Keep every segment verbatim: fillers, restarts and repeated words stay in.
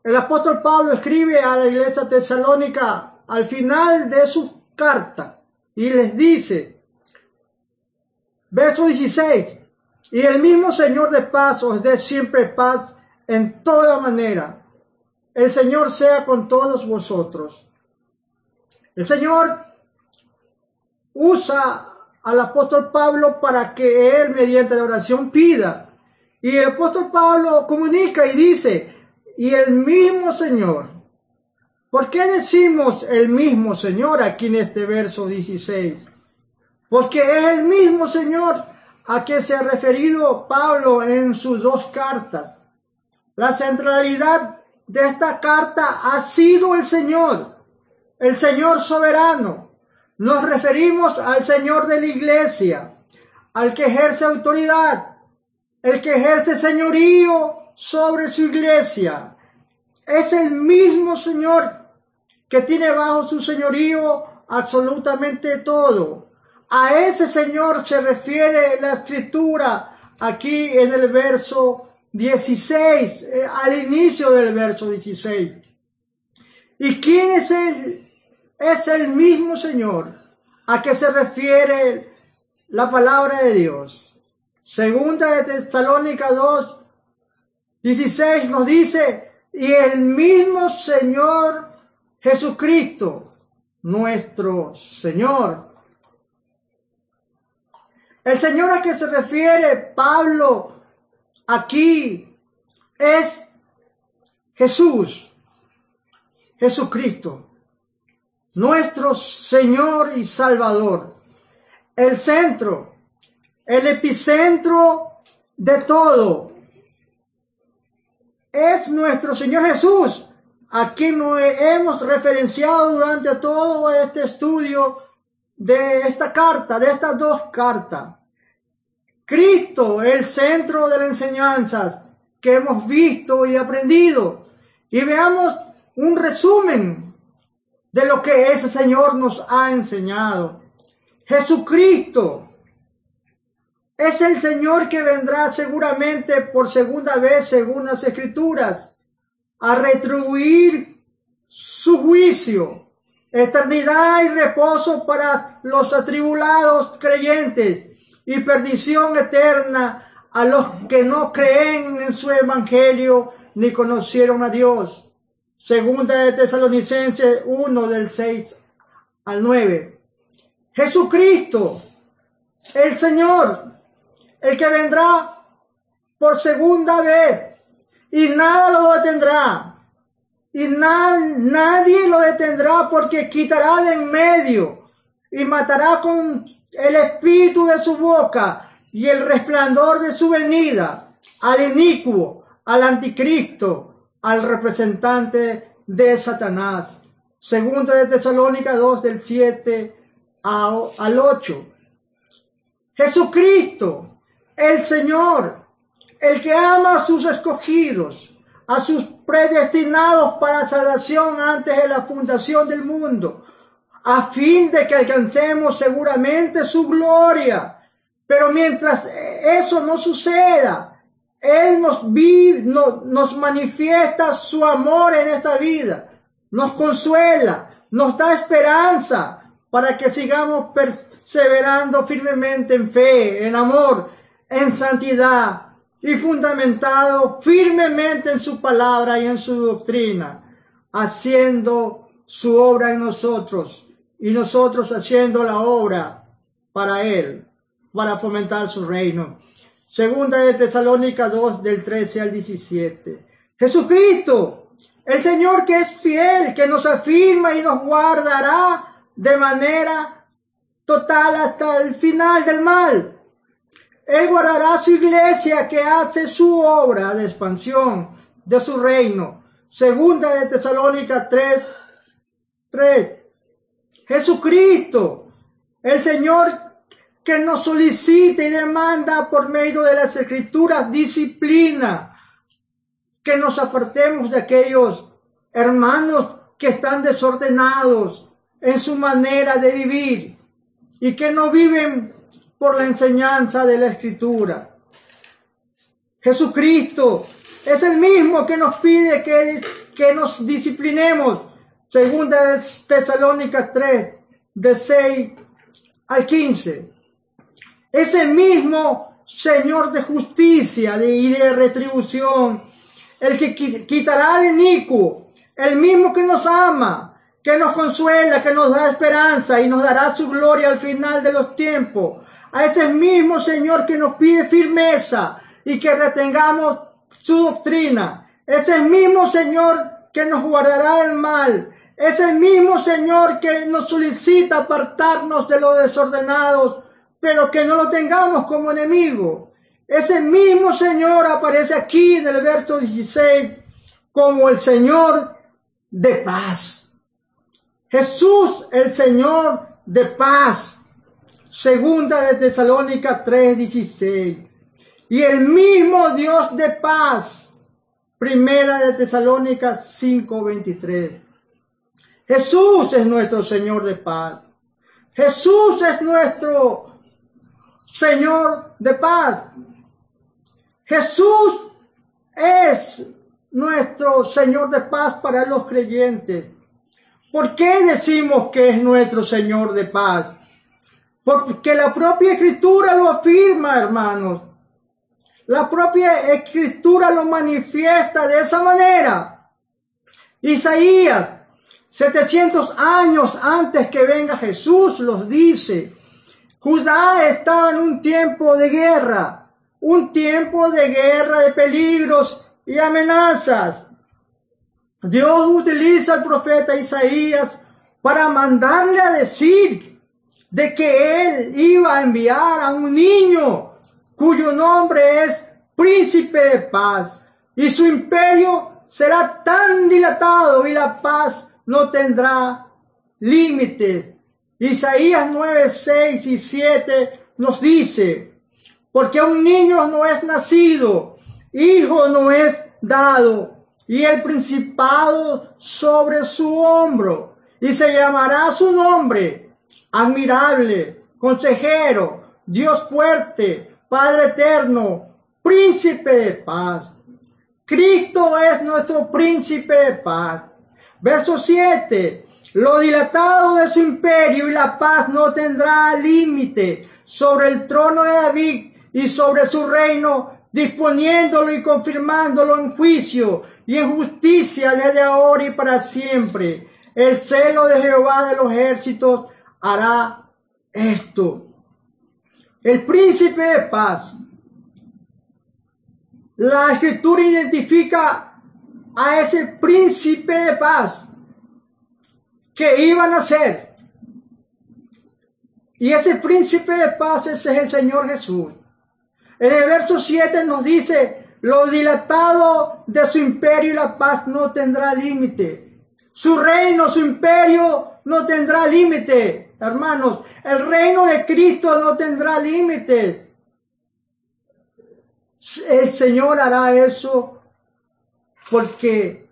el apóstol Pablo escribe a la iglesia tesalónica al final de su carta y les dice, verso dieciséis, y el mismo Señor de paz os dé siempre paz en toda manera. El Señor sea con todos vosotros. El Señor usa al apóstol Pablo para que él mediante la oración pida. Y el apóstol Pablo comunica y dice, y el mismo Señor. ¿Por qué decimos el mismo Señor aquí en este verso dieciséis? Porque es el mismo Señor a que se ha referido Pablo en sus dos cartas. La centralidad de esta carta ha sido el Señor, el Señor soberano. Nos referimos al Señor de la iglesia, al que ejerce autoridad, el que ejerce señorío sobre su iglesia. Es el mismo Señor que tiene bajo su señorío absolutamente todo. A ese Señor se refiere la Escritura aquí en el verso dieciséis, eh, al inicio del verso dieciséis. ¿Y quién es él? Es el mismo Señor a que se refiere la palabra de Dios. Segunda de Tesalónica dos, dieciséis nos dice, y el mismo Señor Jesucristo, nuestro Señor. El Señor a que se refiere Pablo aquí es Jesús, Jesucristo, nuestro Señor y Salvador. El centro, el epicentro de todo es nuestro Señor Jesús, a quien nos hemos referenciado durante todo este estudio de esta carta, de estas dos cartas. Cristo, el centro de las enseñanzas que hemos visto y aprendido. Y veamos un resumen de lo que ese Señor nos ha enseñado. Jesucristo es el Señor que vendrá seguramente por segunda vez, según las Escrituras, a retribuir su juicio, eternidad y reposo para los atribulados creyentes y perdición eterna a los que no creen en su evangelio ni conocieron a Dios. Segunda de Tesalonicenses uno del seis al nueve. Jesucristo, el Señor, el que vendrá por segunda vez y nada lo detendrá. Y na, nadie lo detendrá porque quitará de en medio y matará con el espíritu de su boca y el resplandor de su venida al inicuo, al anticristo, al representante de Satanás. Segunda de Tesalónica dos del siete al ocho. Jesucristo, el Señor, el que ama a sus escogidos, a sus predestinados para salvación antes de la fundación del mundo, a fin de que alcancemos seguramente su gloria. Pero mientras eso no suceda, Él nos, vive, no, nos manifiesta su amor en esta vida, nos consuela, nos da esperanza para que sigamos perseverando firmemente en fe, en amor, en santidad, y fundamentado firmemente en su palabra y en su doctrina, haciendo su obra en nosotros y nosotros haciendo la obra para Él, para fomentar su reino. Segunda de Tesalónica dos del trece al diecisiete. Jesucristo, el Señor que es fiel, que nos afirma y nos guardará de manera total hasta el final del mal. Él guardará su iglesia que hace su obra de expansión de su reino. Segunda de Tesalónica tres, tres. Jesucristo, el Señor que nos solicita y demanda por medio de las Escrituras disciplina, que nos apartemos de aquellos hermanos que están desordenados en su manera de vivir y que no viven por la enseñanza de la Escritura. Jesucristo es el mismo que nos pide que, que nos disciplinemos. Segunda de Tesalónicas tres, de seis al quince. Ese mismo Señor de justicia y de retribución, el que quitará al inicuo, el mismo que nos ama, que nos consuela, que nos da esperanza y nos dará su gloria al final de los tiempos. A ese mismo Señor que nos pide firmeza y que retengamos su doctrina. Ese mismo Señor que nos guardará del mal. Ese mismo Señor que nos solicita apartarnos de los desordenados, pero que no lo tengamos como enemigo. Ese mismo Señor aparece aquí en el verso dieciséis como el Señor de paz. Jesús, el Señor de paz. Segunda de Tesalónicas tres, dieciséis. Y el mismo Dios de paz. Primera de Tesalónicas cinco, veintitrés. Jesús es nuestro Señor de paz. Jesús es nuestro Señor de paz. Jesús es nuestro Señor de paz para los creyentes. ¿Por qué decimos que es nuestro Señor de paz? Porque la propia Escritura lo afirma, hermanos. La propia Escritura lo manifiesta de esa manera. Isaías, setecientos años antes que venga Jesús, los dice. Judá estaba en un tiempo de guerra, un tiempo de guerra, de peligros y amenazas. Dios utiliza al profeta Isaías para mandarle a decir de que él iba a enviar a un niño cuyo nombre es Príncipe de Paz, y su imperio será tan dilatado y la paz no tendrá límites. Isaías nueve, seis y siete nos dice, porque un niño no es nacido, hijo no es dado, y el principado sobre su hombro, y se llamará su nombre, admirable, consejero, Dios fuerte, Padre eterno, príncipe de paz. Cristo es nuestro príncipe de paz. Verso siete, lo dilatado de su imperio y la paz no tendrá límite sobre el trono de David y sobre su reino, disponiéndolo y confirmándolo en juicio y en justicia desde ahora y para siempre. El celo de Jehová de los ejércitos hará esto. El príncipe de paz. La Escritura identifica a ese príncipe de paz que iba a nacer. Y ese príncipe de paz ese es el Señor Jesús. En el verso siete nos dice, lo dilatado de su imperio y la paz no tendrá límite. Su reino, su imperio no tendrá límite. Hermanos, el reino de Cristo no tendrá límite. El Señor hará eso porque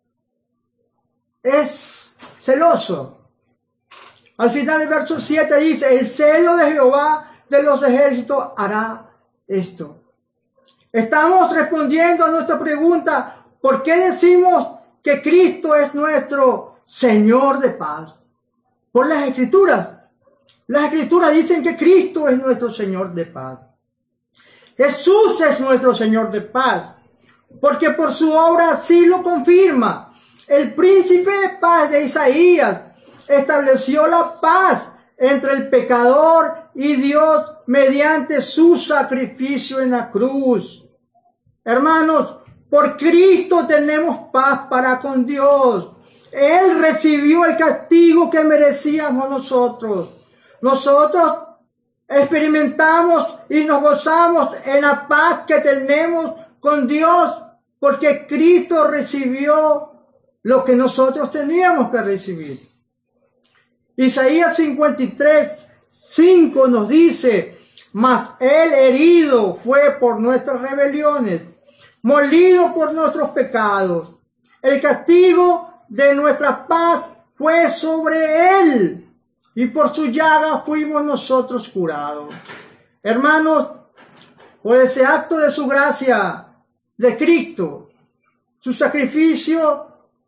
es celoso. Al final del verso siete dice, el celo de Jehová de los ejércitos hará esto. Estamos respondiendo a nuestra pregunta, ¿por qué decimos que Cristo es nuestro Señor de paz? Por las Escrituras. Las Escrituras dicen que Cristo es nuestro Señor de paz. Jesús es nuestro Señor de paz, porque por su obra así lo confirma. El príncipe de paz de Isaías estableció la paz entre el pecador y Dios mediante su sacrificio en la cruz. Hermanos, por Cristo tenemos paz para con Dios. Él recibió el castigo que merecíamos nosotros. Nosotros experimentamos y nos gozamos en la paz que tenemos con Dios porque Cristo recibió lo que nosotros teníamos que recibir. Isaías cincuenta y tres, cinco nos dice, mas Él herido fue por nuestras rebeliones, molido por nuestros pecados. El castigo de nuestra paz fue sobre Él, y por su llaga fuimos nosotros curados. Hermanos, por ese acto de su gracia, de Cristo, su sacrificio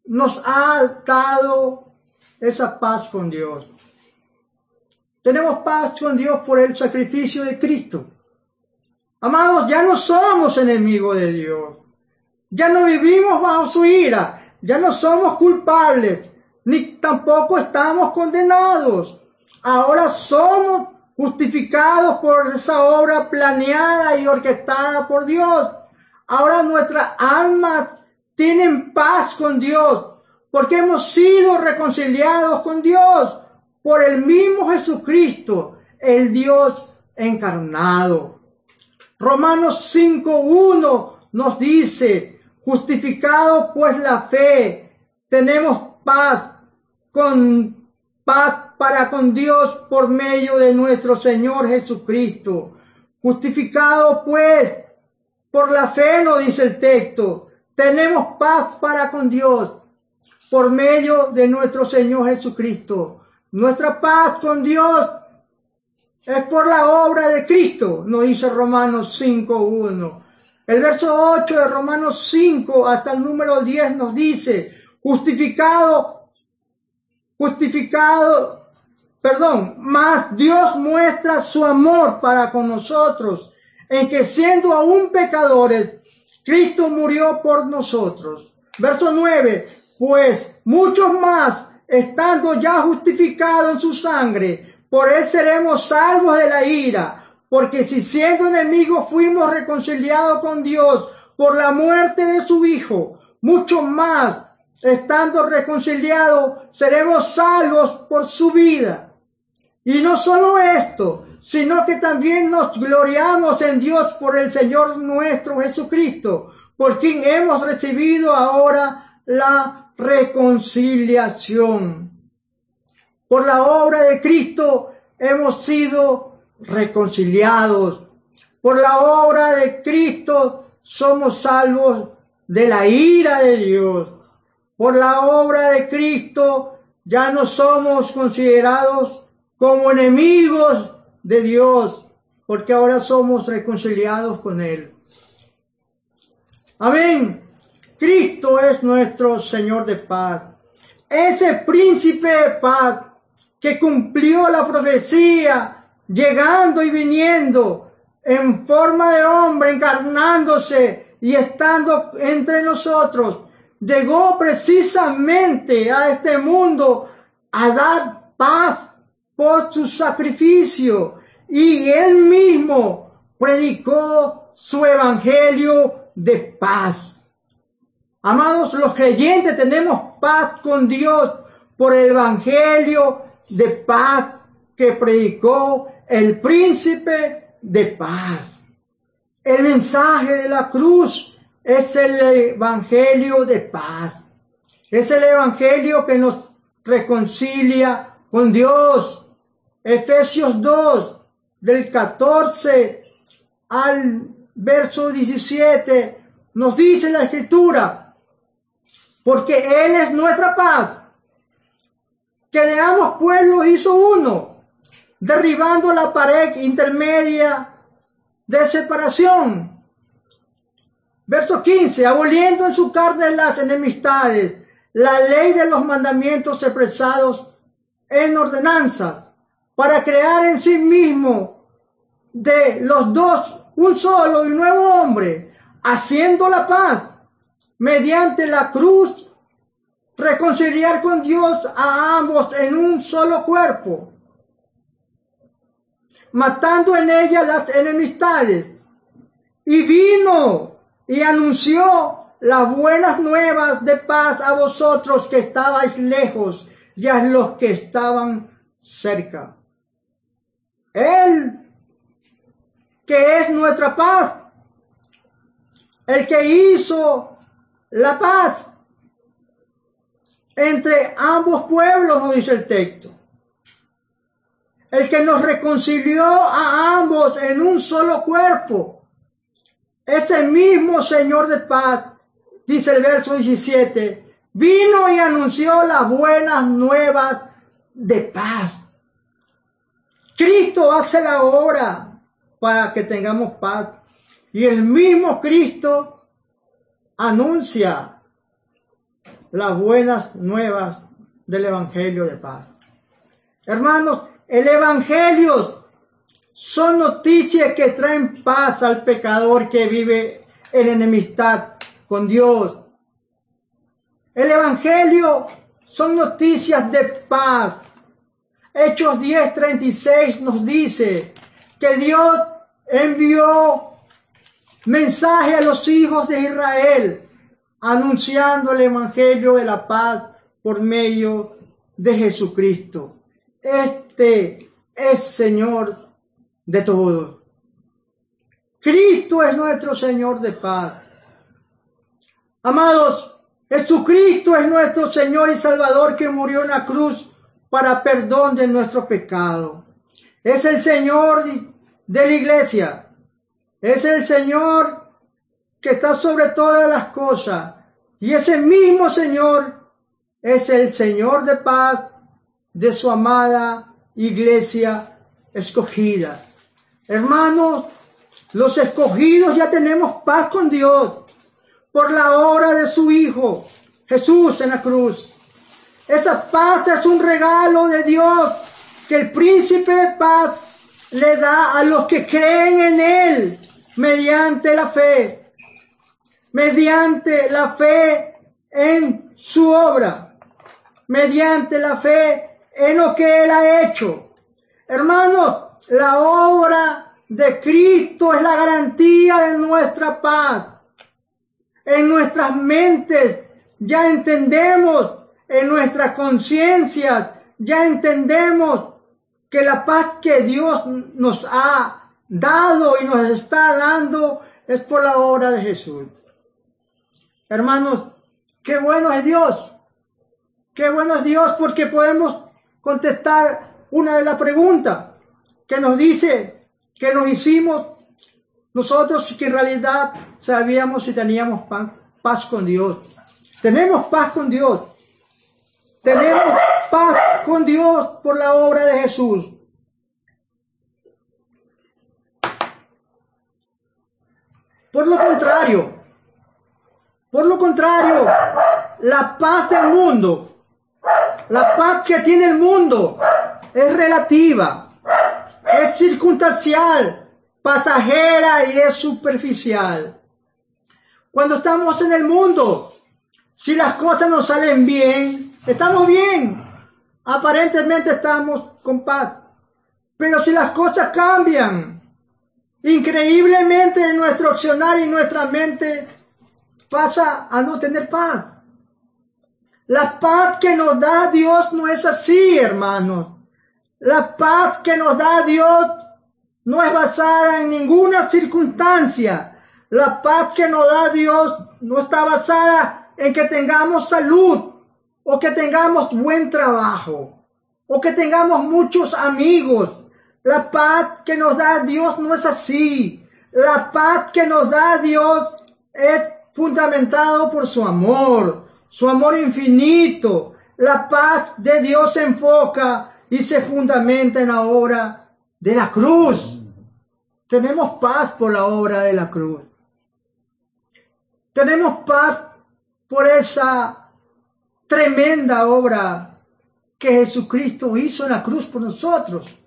nos ha dado esa paz con Dios. Tenemos paz con Dios por el sacrificio de Cristo. Amados, ya no somos enemigos de Dios. Ya no vivimos bajo su ira. Ya no somos culpables, ni tampoco estamos condenados. Ahora somos justificados por esa obra planeada y orquestada por Dios. Ahora nuestras almas tienen paz con Dios, porque hemos sido reconciliados con Dios por el mismo Jesucristo, el Dios encarnado. Romanos cinco uno nos dice: justificados pues la fe, tenemos paz con paz para con Dios por medio de nuestro Señor Jesucristo. Justificados pues por la fe, nos dice el texto, tenemos paz para con Dios por medio de nuestro Señor Jesucristo. Nuestra paz con Dios es por la obra de Cristo, nos dice Romanos cinco uno. El verso ocho de Romanos cinco hasta el número diez nos dice: justificado, justificado, perdón, mas Dios muestra su amor para con nosotros, en que siendo aún pecadores, Cristo murió por nosotros. Verso nueve, pues muchos más, estando ya justificados en su sangre, por él seremos salvos de la ira. Porque si siendo enemigos fuimos reconciliados con Dios por la muerte de su Hijo, mucho más, estando reconciliados, seremos salvos por su vida. Y no solo esto, sino que también nos gloriamos en Dios por el Señor nuestro Jesucristo, por quien hemos recibido ahora la reconciliación. Por la obra de Cristo hemos sido reconciliados. Por la obra de Cristo somos salvos de la ira de Dios. Por la obra de Cristo ya no somos considerados como enemigos de Dios, porque ahora somos reconciliados con Él. Amén. Cristo es nuestro Señor de paz. Ese príncipe de paz que cumplió la profecía, llegando y viniendo en forma de hombre, encarnándose y estando entre nosotros, llegó precisamente a este mundo a dar paz por su sacrificio, y él mismo predicó su evangelio de paz. Amados, los creyentes tenemos paz con Dios por el evangelio de paz que predicó el príncipe de paz. El mensaje de la cruz es el evangelio de paz. Es el evangelio que nos reconcilia con Dios. Efesios dos, del catorce al verso diecisiete, nos dice la Escritura: porque Él es nuestra paz, que de ambos pueblos hizo uno, derribando la pared intermedia de separación. Verso quince, aboliendo en su carne las enemistades, la ley de los mandamientos expresados en ordenanzas, para crear en sí mismo de los dos un solo y nuevo hombre, haciendo la paz mediante la cruz, reconciliar con Dios a ambos en un solo cuerpo, matando en ella las enemistades. Y vino y anunció las buenas nuevas de paz a vosotros que estabais lejos y a los que estaban cerca. Él, que es nuestra paz, el que hizo la paz entre ambos pueblos, nos dice el texto. El que nos reconcilió a ambos en un solo cuerpo. Ese mismo Señor de paz, dice el verso diecisiete, vino y anunció las buenas nuevas de paz. Cristo hace la obra para que tengamos paz. Y el mismo Cristo anuncia las buenas nuevas del Evangelio de paz. Hermanos, el Evangelio son noticias que traen paz al pecador que vive en enemistad con Dios. El Evangelio son noticias de paz. Hechos diez treinta y seis nos dice que Dios envió mensaje a los hijos de Israel anunciando el Evangelio de la paz por medio de Jesucristo. Este es Señor de todo. Cristo es nuestro Señor de paz. Amados, Jesucristo es nuestro Señor y Salvador que murió en la cruz para perdón de nuestros pecados. Es el Señor de la iglesia. Es el Señor que está sobre todas las cosas. Y ese mismo Señor es el Señor de paz de su amada iglesia escogida. Hermanos, los escogidos ya tenemos paz con Dios por la obra de su Hijo, Jesús en la cruz. Esa paz es un regalo de Dios que el príncipe de paz le da a los que creen en Él mediante la fe, mediante la fe en su obra, mediante la fe en lo que Él ha hecho. Hermanos, la obra de Cristo es la garantía de nuestra paz. En nuestras mentes ya entendemos, en nuestras conciencias ya entendemos que la paz que Dios nos ha dado y nos está dando es por la obra de Jesús. Hermanos, qué bueno es Dios. Qué bueno es Dios porque podemos contestar una de las preguntas que nos dice, que nos hicimos nosotros, que en realidad sabíamos si teníamos paz con Dios. Tenemos paz con Dios. Tenemos paz con Dios por la obra de Jesús. Por lo contrario, por lo contrario, la paz del mundo, la paz que tiene el mundo es relativa, es circunstancial, pasajera y es superficial. Cuando estamos en el mundo, si las cosas nos salen bien, estamos bien. Aparentemente estamos con paz. Pero si las cosas cambian, increíblemente en nuestro accionar y nuestra mente pasa a no tener paz. La paz que nos da Dios no es así, hermanos. La paz que nos da Dios no es basada en ninguna circunstancia. La paz que nos da Dios no está basada en que tengamos salud, o que tengamos buen trabajo, o que tengamos muchos amigos. La paz que nos da Dios no es así. La paz que nos da Dios es fundamentado por su amor, su amor infinito. La paz de Dios se enfoca y se fundamenta en la obra de la cruz. Tenemos paz por la obra de la cruz. Tenemos paz por esa tremenda obra que Jesucristo hizo en la cruz por nosotros.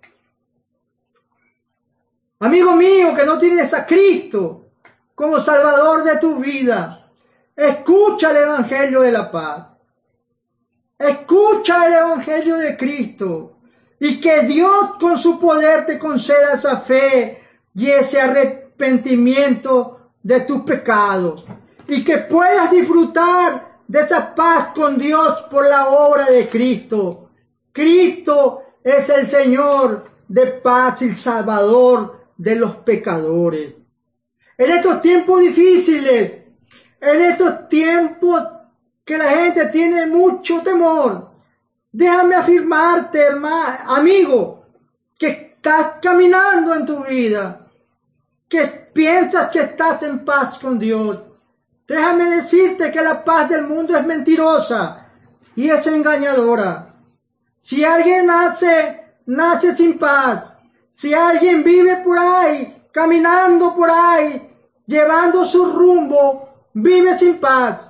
Amigo mío que no tienes a Cristo como Salvador de tu vida, escucha el Evangelio de la paz. Escucha el Evangelio de Cristo y que Dios con su poder te conceda esa fe y ese arrepentimiento de tus pecados y que puedas disfrutar de esa paz con Dios por la obra de Cristo. Cristo es el Señor de paz y el Salvador de los pecadores. En estos tiempos difíciles, en estos tiempos que la gente tiene mucho temor, déjame afirmarte, hermano, amigo, que estás caminando en tu vida, que piensas que estás en paz con Dios. Déjame decirte que la paz del mundo es mentirosa y es engañadora. Si alguien nace, nace sin paz. Si alguien vive por ahí, caminando por ahí, llevando su rumbo, vive sin paz.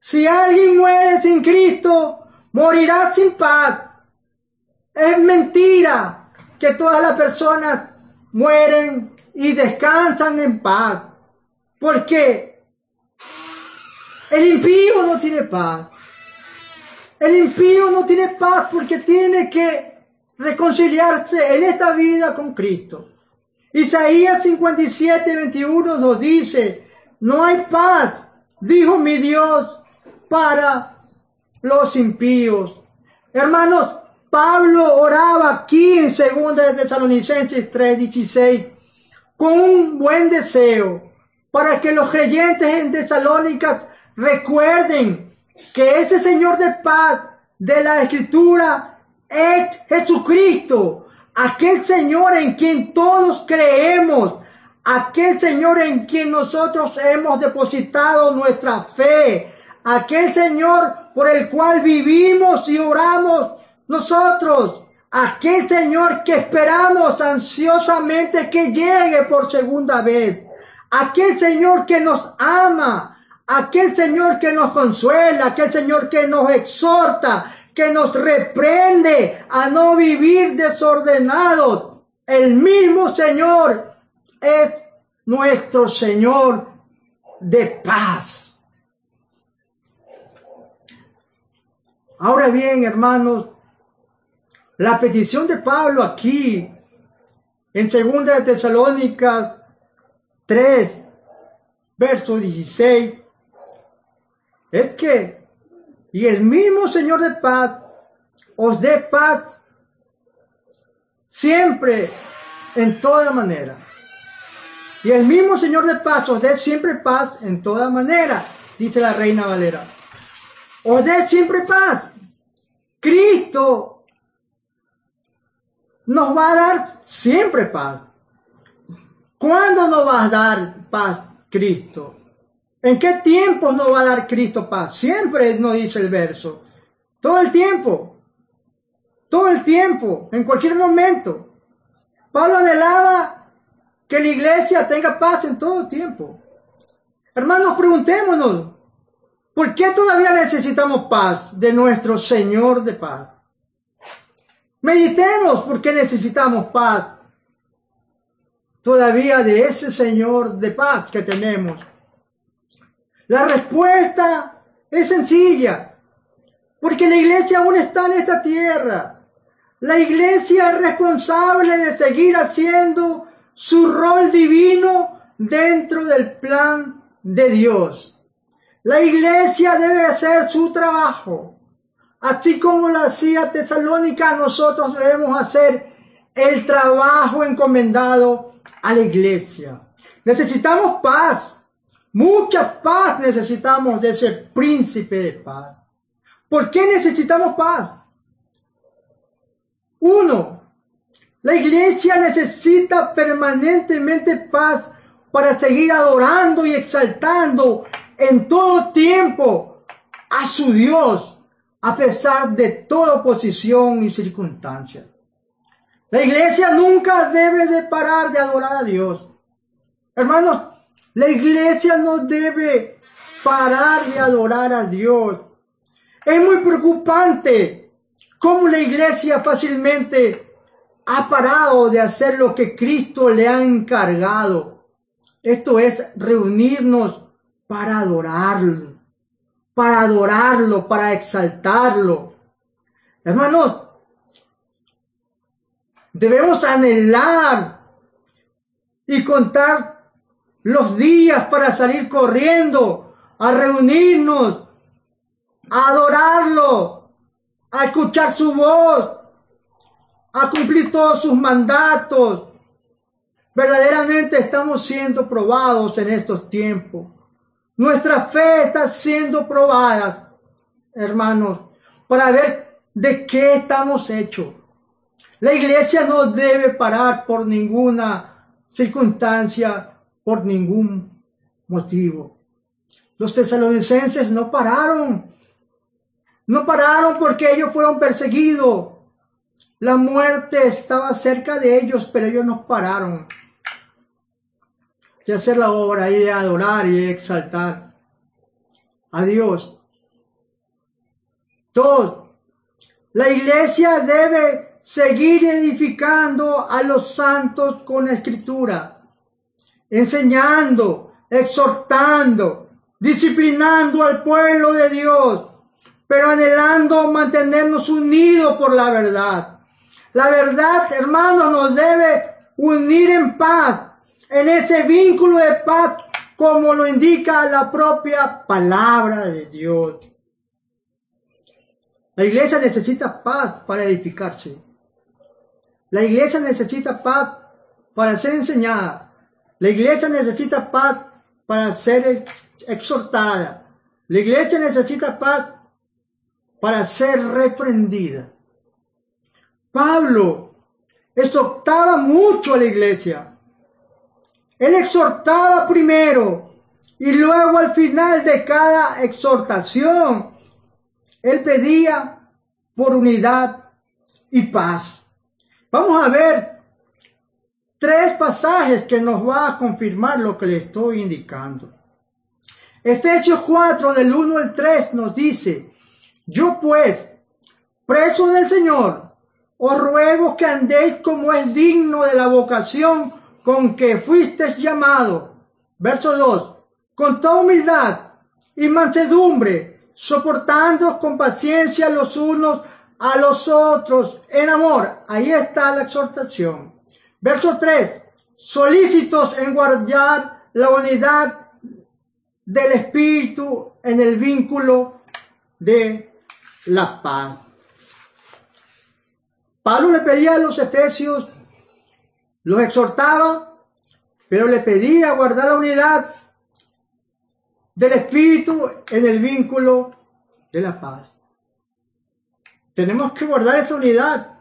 Si alguien muere sin Cristo, morirá sin paz. Es mentira que todas las personas mueren y descansan en paz. Porque el impío no tiene paz. El impío no tiene paz porque tiene que reconciliarse en esta vida con Cristo. Isaías cincuenta y siete, veintiuno nos dice, no hay paz, dijo mi Dios, para los impíos. Hermanos, Pablo oraba aquí en segunda de Tesalonicenses tres, dieciséis, con un buen deseo, para que los creyentes en Tesalónica recuerden que ese Señor de paz de la Escritura es Jesucristo, aquel Señor en quien todos creemos, aquel Señor en quien nosotros hemos depositado nuestra fe, aquel Señor por el cual vivimos y oramos nosotros, aquel Señor que esperamos ansiosamente que llegue por segunda vez, aquel Señor que nos ama, aquel Señor que nos consuela, aquel Señor que nos exhorta, que nos reprende a no vivir desordenados. El mismo Señor es nuestro Señor de paz. Ahora bien, hermanos, la petición de Pablo aquí en segunda de Tesalónicas tres, verso dieciséis, es que y el mismo Señor de paz os dé paz siempre, en toda manera. Y el mismo Señor de paz os dé siempre paz en toda manera, dice la Reina Valera. Os dé siempre paz. Cristo nos va a dar siempre paz. ¿Cuándo nos va a dar paz Cristo? ¿En qué tiempo nos va a dar Cristo paz? Siempre nos dice el verso. Todo el tiempo. Todo el tiempo. En cualquier momento. Pablo anhelaba que la iglesia tenga paz en todo el tiempo. Hermanos, preguntémonos. ¿Por qué todavía necesitamos paz de nuestro Señor de paz? Meditemos por qué necesitamos paz todavía de ese Señor de paz que tenemos. La respuesta es sencilla, porque la iglesia aún está en esta tierra. La iglesia es responsable de seguir haciendo su rol divino dentro del plan de Dios. La iglesia debe hacer su trabajo. Así como lo hacía Tesalónica, nosotros debemos hacer el trabajo encomendado a la iglesia. Necesitamos paz. Mucha paz necesitamos de ese príncipe de paz. ¿Por qué necesitamos paz? Uno, la iglesia necesita permanentemente paz para seguir adorando y exaltando en todo tiempo a su Dios, a pesar de toda oposición y circunstancia. La iglesia nunca debe de parar de adorar a Dios. Hermanos, la iglesia no debe parar de adorar a Dios. Es muy preocupante cómo la iglesia fácilmente ha parado de hacer lo que Cristo le ha encargado. Esto es reunirnos para adorarlo, para adorarlo, para exaltarlo. Hermanos, debemos anhelar y contar los días para salir corriendo, a reunirnos, a adorarlo, a escuchar su voz, a cumplir todos sus mandatos. Verdaderamente estamos siendo probados en estos tiempos. Nuestra fe está siendo probada, hermanos, para ver de qué estamos hechos. La iglesia no debe parar por ninguna circunstancia, por ningún motivo. Los tesalonicenses no pararon. No pararon porque ellos fueron perseguidos. La muerte estaba cerca de ellos, pero ellos no pararon de hacer la obra y de adorar y de exaltar a Dios. Dos, la iglesia debe seguir edificando a los santos con la escritura, enseñando, exhortando, disciplinando al pueblo de Dios, pero anhelando mantenernos unidos por la verdad. La verdad, hermanos, nos debe unir en paz, en ese vínculo de paz, como lo indica la propia palabra de Dios. La iglesia necesita paz para edificarse. La iglesia necesita paz para ser enseñada. La iglesia necesita paz para ser exhortada. La iglesia necesita paz para ser reprendida. Pablo exhortaba mucho a la iglesia. Él exhortaba primero y luego al final de cada exhortación, él pedía por unidad y paz. Vamos a ver tres pasajes que nos va a confirmar lo que le estoy indicando. Efesios cuatro, del uno al tres, nos dice: yo pues, preso del Señor, os ruego que andéis como es digno de la vocación con que fuisteis llamados. Verso dos. Con toda humildad y mansedumbre, soportando con paciencia los unos a los otros en amor. Ahí está la exhortación. Verso tres. Solícitos en guardar la unidad del Espíritu en el vínculo de la paz. Pablo le pedía a los efesios, los exhortaba, pero le pedía guardar la unidad del Espíritu en el vínculo de la paz. Tenemos que guardar esa unidad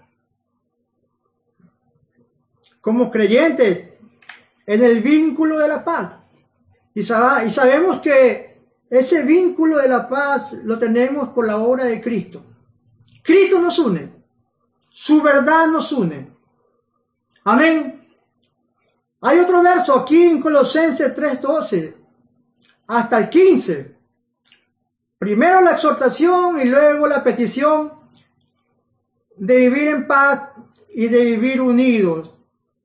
como creyentes en el vínculo de la paz. Y, sab- y sabemos que ese vínculo de la paz lo tenemos por la obra de Cristo. Cristo nos une. Su verdad nos une. Amén. Hay otro verso aquí en Colosenses tres doce hasta el quince. Primero la exhortación y luego la petición de vivir en paz y de vivir unidos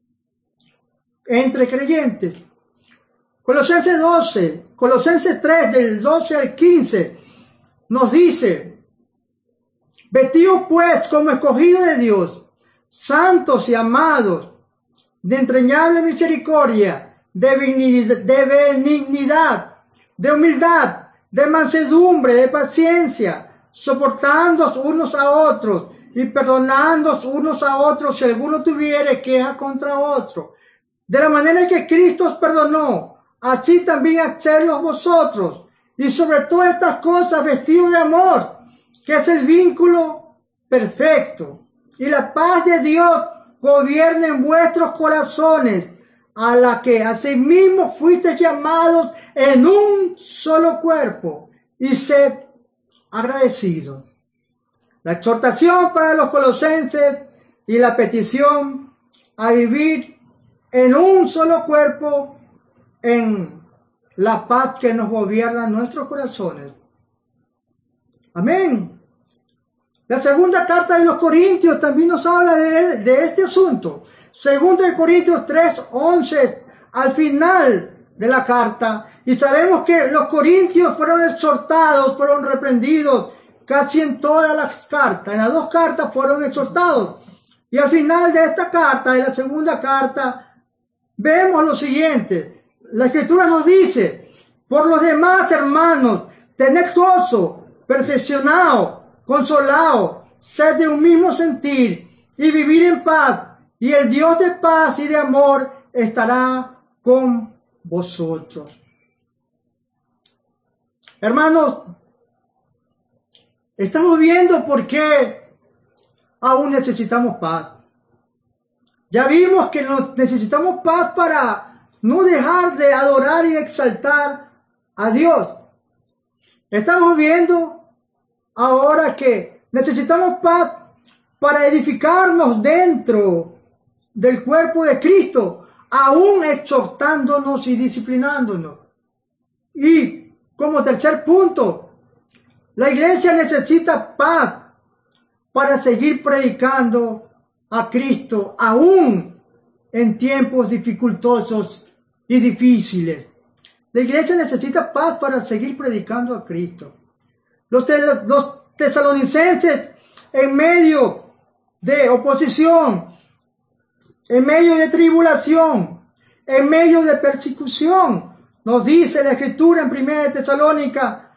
entre creyentes. Colosenses doce, Colosenses tres del doce al quince nos dice: vestidos pues como escogidos de Dios, santos y amados, de entrañable misericordia, de benignidad, de benignidad, de humildad, de mansedumbre, de paciencia, soportándoos unos a otros y perdonándoos unos a otros si alguno tuviere queja contra otro. De la manera que Cristo os perdonó, así también hacedlo vosotros. Y sobre todas estas cosas vestidos de amor, que es el vínculo perfecto. Y la paz de Dios gobierne en vuestros corazones, a la que asimismo fuisteis llamados en un solo cuerpo, y sed agradecidos. La exhortación para los colosenses y la petición a vivir en un solo cuerpo en la paz que nos gobierna en nuestros corazones. Amén. La segunda carta de los Corintios también nos habla de, de este asunto. Segunda de Corintios tres once, al final de la carta. Y sabemos que los corintios fueron exhortados, fueron reprendidos casi en todas las cartas. En las dos cartas fueron exhortados. Y al final de esta carta, de la segunda carta, vemos lo siguiente. La Escritura nos dice: por los demás, hermanos, tened gozo, perfeccionados, consolados, sed de un mismo sentir y vivir en paz, y el Dios de paz y de amor estará con vosotros. Hermanos, estamos viendo por qué aún necesitamos paz. Ya vimos que necesitamos paz para no dejar de adorar y exaltar a Dios. Estamos viendo ahora que necesitamos paz para edificarnos dentro del cuerpo de Cristo, aún exhortándonos y disciplinándonos. Y como tercer punto, La iglesia necesita paz para seguir predicando a Cristo, aún en tiempos dificultosos y difíciles. La iglesia necesita paz para seguir predicando a Cristo. Los, los tesalonicenses, en medio de oposición, en medio de tribulación, en medio de persecución, nos dice la Escritura en primera de Tesalónica,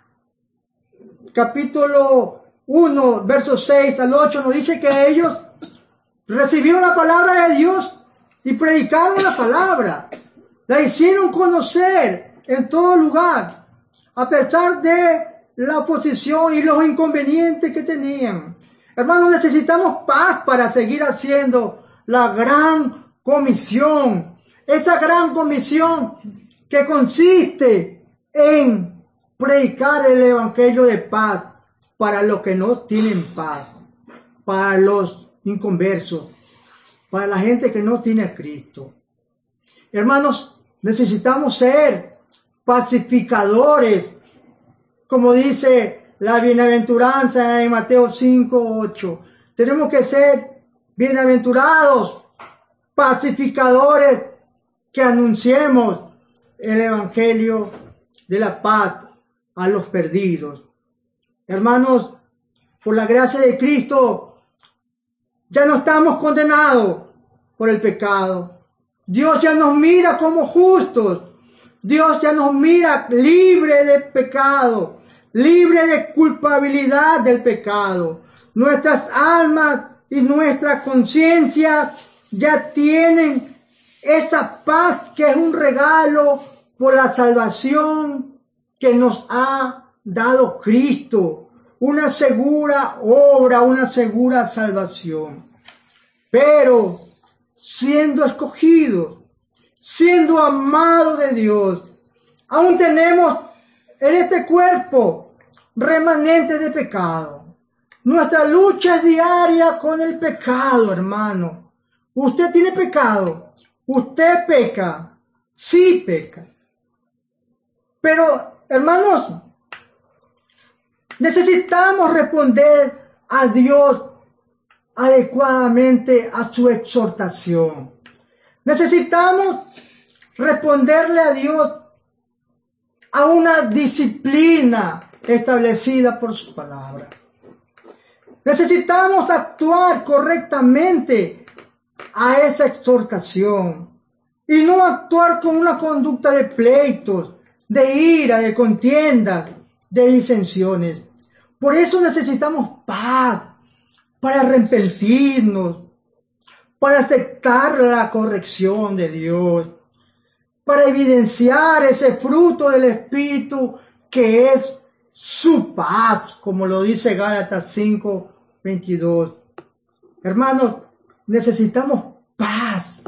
capítulo uno, versos seis al ocho, nos dice que ellos recibieron la palabra de Dios y predicaron la palabra. La hicieron conocer en todo lugar, a pesar de la oposición y los inconvenientes que tenían. Hermanos, necesitamos paz para seguir haciendo la gran comisión. Esa gran comisión que consiste en predicar el evangelio de paz para los que no tienen paz, para los inconversos, para la gente que no tiene a Cristo. Hermanos, necesitamos ser pacificadores, como dice la bienaventuranza en Mateo cinco, ocho. Tenemos que ser bienaventurados, pacificadores, que anunciemos el evangelio de la paz a los perdidos. Hermanos, por la gracia de Cristo, ya no estamos condenados por el pecado. Dios ya nos mira como justos. Dios ya nos mira libre de pecado, libre de culpabilidad del pecado. Nuestras almas y nuestra conciencia ya tienen esa paz que es un regalo por la salvación que nos ha dado Cristo. Una segura obra, una segura salvación. Pero siendo escogidos, siendo amados de Dios, aún tenemos en este cuerpo remanentes de pecado. Nuestra lucha es diaria con el pecado, hermano. Usted tiene pecado, usted peca, sí peca. Pero, hermanos, necesitamos responder a Dios adecuadamente a su exhortación. Necesitamos responderle a Dios a una disciplina establecida por su palabra. Necesitamos actuar correctamente a esa exhortación y no actuar con una conducta de pleitos, de ira, de contiendas, de disensiones. Por eso necesitamos paz para arrepentirnos, para aceptar la corrección de Dios, para evidenciar ese fruto del Espíritu que es su paz, como lo dice Gálatas cinco, veintidós. Hermanos, necesitamos paz.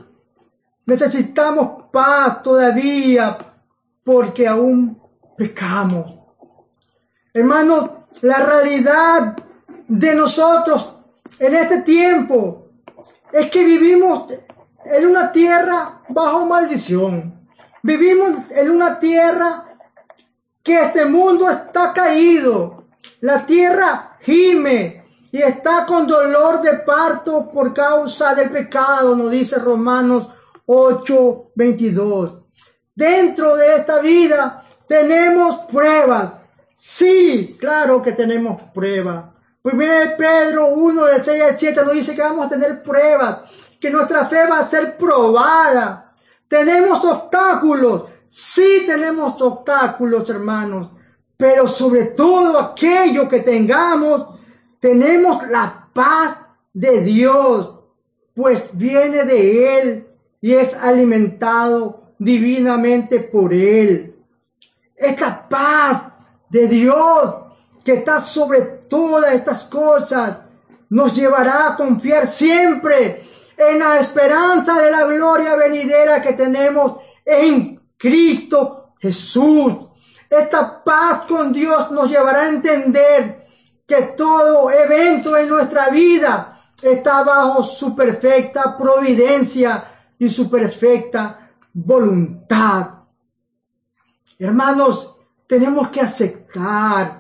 Necesitamos paz todavía porque aún pecamos. Hermanos, la realidad de nosotros en este tiempo es que vivimos en una tierra bajo maldición. Vivimos en una tierra que este mundo está caído. La tierra gime y está con dolor de parto por causa del pecado, nos dice Romanos ocho, veintidós. Dentro de esta vida tenemos pruebas. Sí, claro que tenemos pruebas. Primero de Pedro uno, del seis al siete nos dice que vamos a tener pruebas, que nuestra fe va a ser probada. Tenemos obstáculos, sí tenemos obstáculos, hermanos, pero sobre todo aquello que tengamos, tenemos la paz de Dios, pues viene de Él y es alimentado divinamente por Él. Esta paz de Dios que está sobre todas estas cosas nos llevará a confiar siempre en la esperanza de la gloria venidera que tenemos en Cristo Jesús. Esta paz con Dios nos llevará a entender que todo evento en nuestra vida está bajo su perfecta providencia y su perfecta voluntad. Hermanos, tenemos que aceptar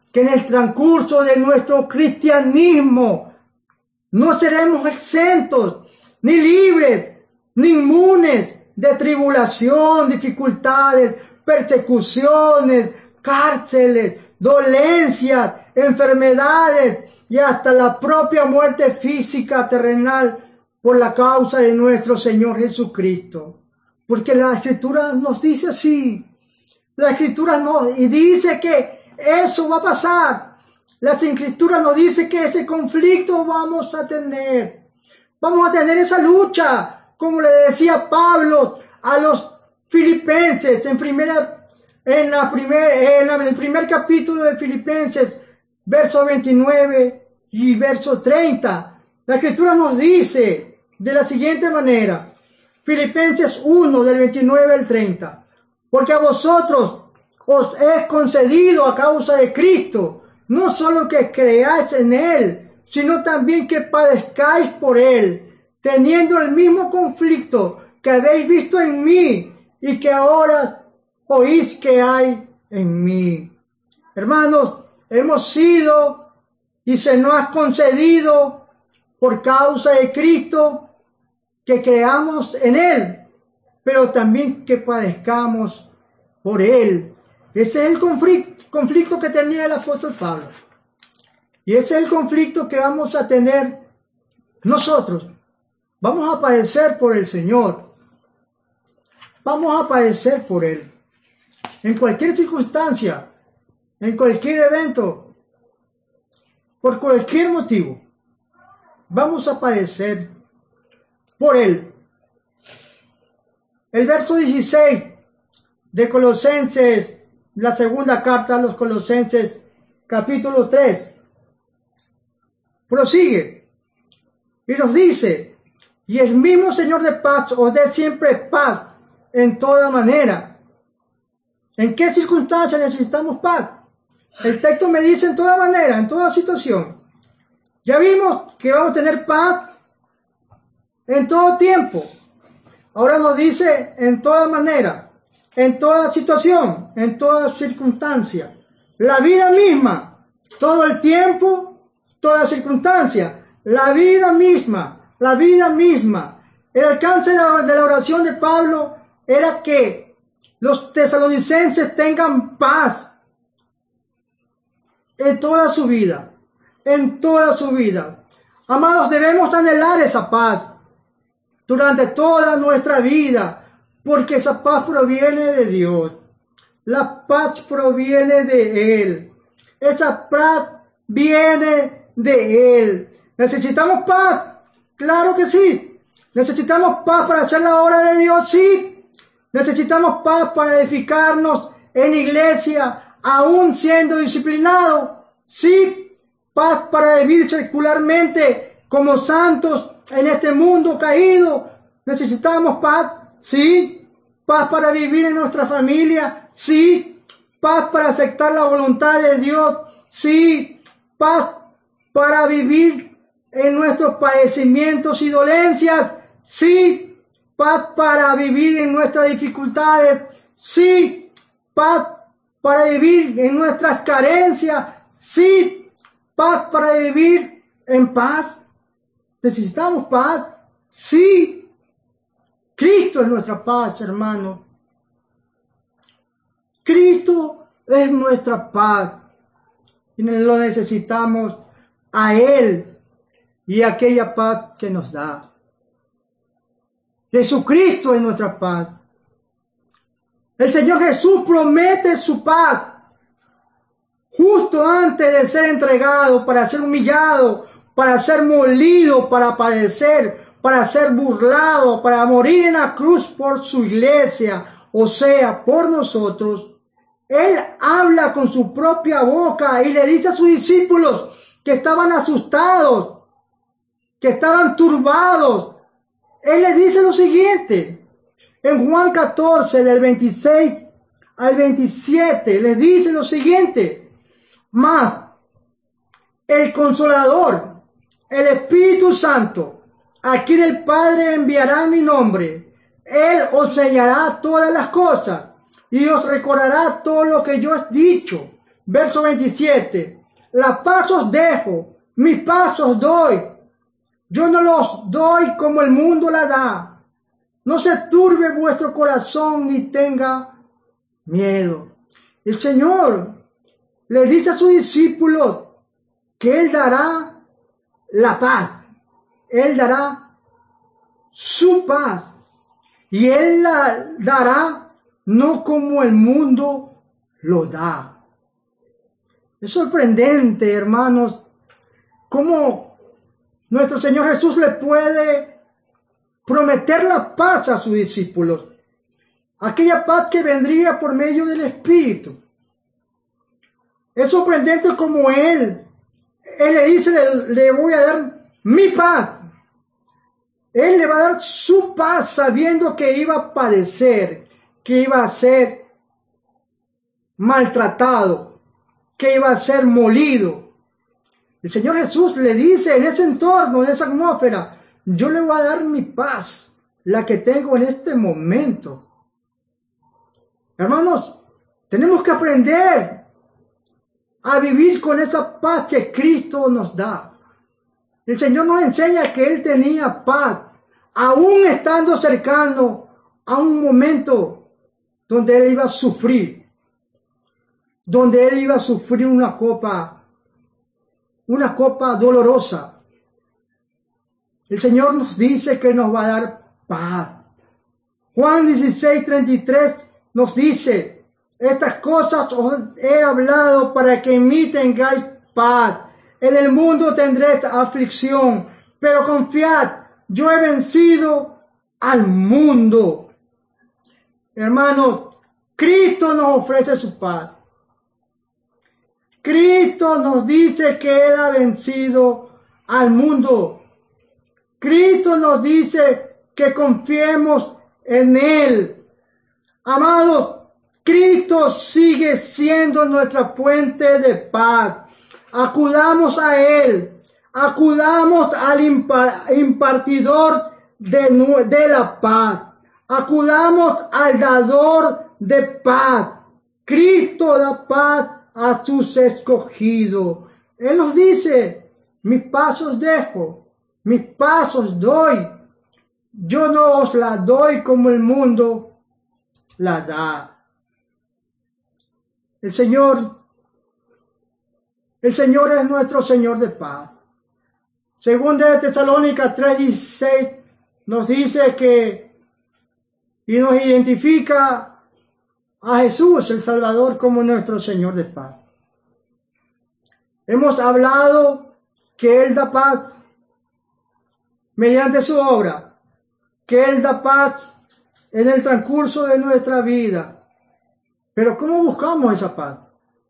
que en el transcurso de nuestro cristianismo no seremos exentos, ni libres, ni inmunes de tribulación, dificultades, persecuciones, cárceles, dolencias, enfermedades y hasta la propia muerte física terrenal por la causa de nuestro Señor Jesucristo. Porque la Escritura nos dice así. La Escritura nos y dice que eso va a pasar. La Escritura nos dice que ese conflicto vamos a tener. Vamos a tener esa lucha, como le decía Pablo a los filipenses en primera, en la primer, en, la, en el primer capítulo de Filipenses, verso veintinueve y verso treinta. La Escritura nos dice de la siguiente manera, Filipenses uno, del veintinueve al treinta, porque a vosotros os es concedido a causa de Cristo, no solo que creáis en Él, sino también que padezcáis por Él, teniendo el mismo conflicto que habéis visto en mí y que ahora oís que hay en mí. Hermanos, hemos sido y se nos ha concedido por causa de Cristo que creamos en Él, pero también que padezcamos por Él. Ese es el conflicto, conflicto que tenía el apóstol Pablo. Y ese es el conflicto que vamos a tener nosotros. Vamos a padecer por el Señor. Vamos a padecer por Él. En cualquier circunstancia, en cualquier evento, por cualquier motivo, vamos a padecer por Él. El verso dieciséis de Colosenses, la segunda carta a los Colosenses, capítulo tres, prosigue y nos dice, y el mismo Señor de paz os dé siempre paz en toda manera. ¿En qué circunstancias necesitamos paz? El texto me dice en toda manera, en toda situación. Ya vimos que vamos a tener paz en todo tiempo. Ahora nos dice en toda manera, en toda situación, en toda circunstancia. La vida misma, todo el tiempo, toda circunstancia. La vida misma, la vida misma. El alcance de la, de la oración de Pablo era que los tesalonicenses tengan paz en toda su vida, en toda su vida. Amados, debemos anhelar esa paz durante toda nuestra vida, porque esa paz proviene de Dios. La paz proviene de Él. Esa paz viene de Él. ¿Necesitamos paz? Claro que sí. ¿Necesitamos paz para hacer la obra de Dios? Sí. ¿Necesitamos paz para edificarnos en iglesia, aún siendo disciplinados? Sí. ¿Paz para vivir secularmente como santos en este mundo caído? ¿Necesitamos paz? Sí. ¿Paz para vivir en nuestra familia? Sí. ¿Paz para aceptar la voluntad de Dios? Sí. ¿Paz para vivir en nuestros padecimientos y dolencias? Sí. ¿Paz para vivir en nuestras dificultades? Sí. ¿Paz para vivir en nuestras carencias? Sí. ¿Paz para vivir en paz? ¿Necesitamos paz? Sí. Cristo es nuestra paz, hermano. Cristo es nuestra paz. Y lo necesitamos a Él y a aquella paz que nos da. Jesucristo es nuestra paz. El Señor Jesús promete su paz justo antes de ser entregado, para ser humillado, para ser molido, para padecer, para ser burlado, para morir en la cruz por su iglesia, o sea, por nosotros. Él habla con su propia boca y le dice a sus discípulos que estaban asustados, que estaban turbados. Él le dice lo siguiente, en Juan catorce, del veintiséis al veintisiete, les dice lo siguiente, mas el Consolador, el Espíritu Santo, a quien el Padre enviará en mi nombre, Él os enseñará todas las cosas y os recordará todo lo que yo he dicho. Verso veintisiete. La paz os dejo, mi paz os doy. Yo no los doy como el mundo la da. No se turbe vuestro corazón ni tenga miedo. El Señor le dice a sus discípulos que Él dará la paz. Él dará su paz. Y Él la dará no como el mundo lo da. Es sorprendente, hermanos, cómo nuestro Señor Jesús le puede prometer la paz a sus discípulos. Aquella paz que vendría por medio del Espíritu. Es sorprendente como Él, Él le dice, le, le voy a dar mi paz. Él le va a dar su paz sabiendo que iba a padecer, que iba a ser maltratado, que iba a ser molido. El Señor Jesús le dice en ese entorno, en esa atmósfera, yo le voy a dar mi paz, la que tengo en este momento. Hermanos, tenemos que aprender a vivir con esa paz que Cristo nos da. El Señor nos enseña que Él tenía paz, aún estando cercano a un momento donde Él iba a sufrir, donde Él iba a sufrir una copa, una copa dolorosa. El Señor nos dice que nos va a dar paz. Juan dieciséis, treinta y tres nos dice, estas cosas os he hablado para que en mí tengáis paz. En el mundo tendréis aflicción, pero confiad, yo he vencido al mundo. Hermanos, Cristo nos ofrece su paz. Cristo nos dice que Él ha vencido al mundo. Cristo nos dice que confiemos en Él. Amados, Cristo sigue siendo nuestra fuente de paz. Acudamos a Él. Acudamos al impartidor de, de la paz. Acudamos al dador de paz. Cristo da paz a sus escogidos. Él nos dice, mis pasos dejo, mis pasos doy. Yo no os la doy como el mundo la da. El Señor, el Señor es nuestro Señor de paz. Segunda de Tesalónicas tres dieciséis nos dice que, y nos identifica a Jesús, el Salvador, como nuestro Señor de paz. Hemos hablado que Él da paz mediante su obra, que Él da paz en el transcurso de nuestra vida. Pero ¿cómo buscamos esa paz?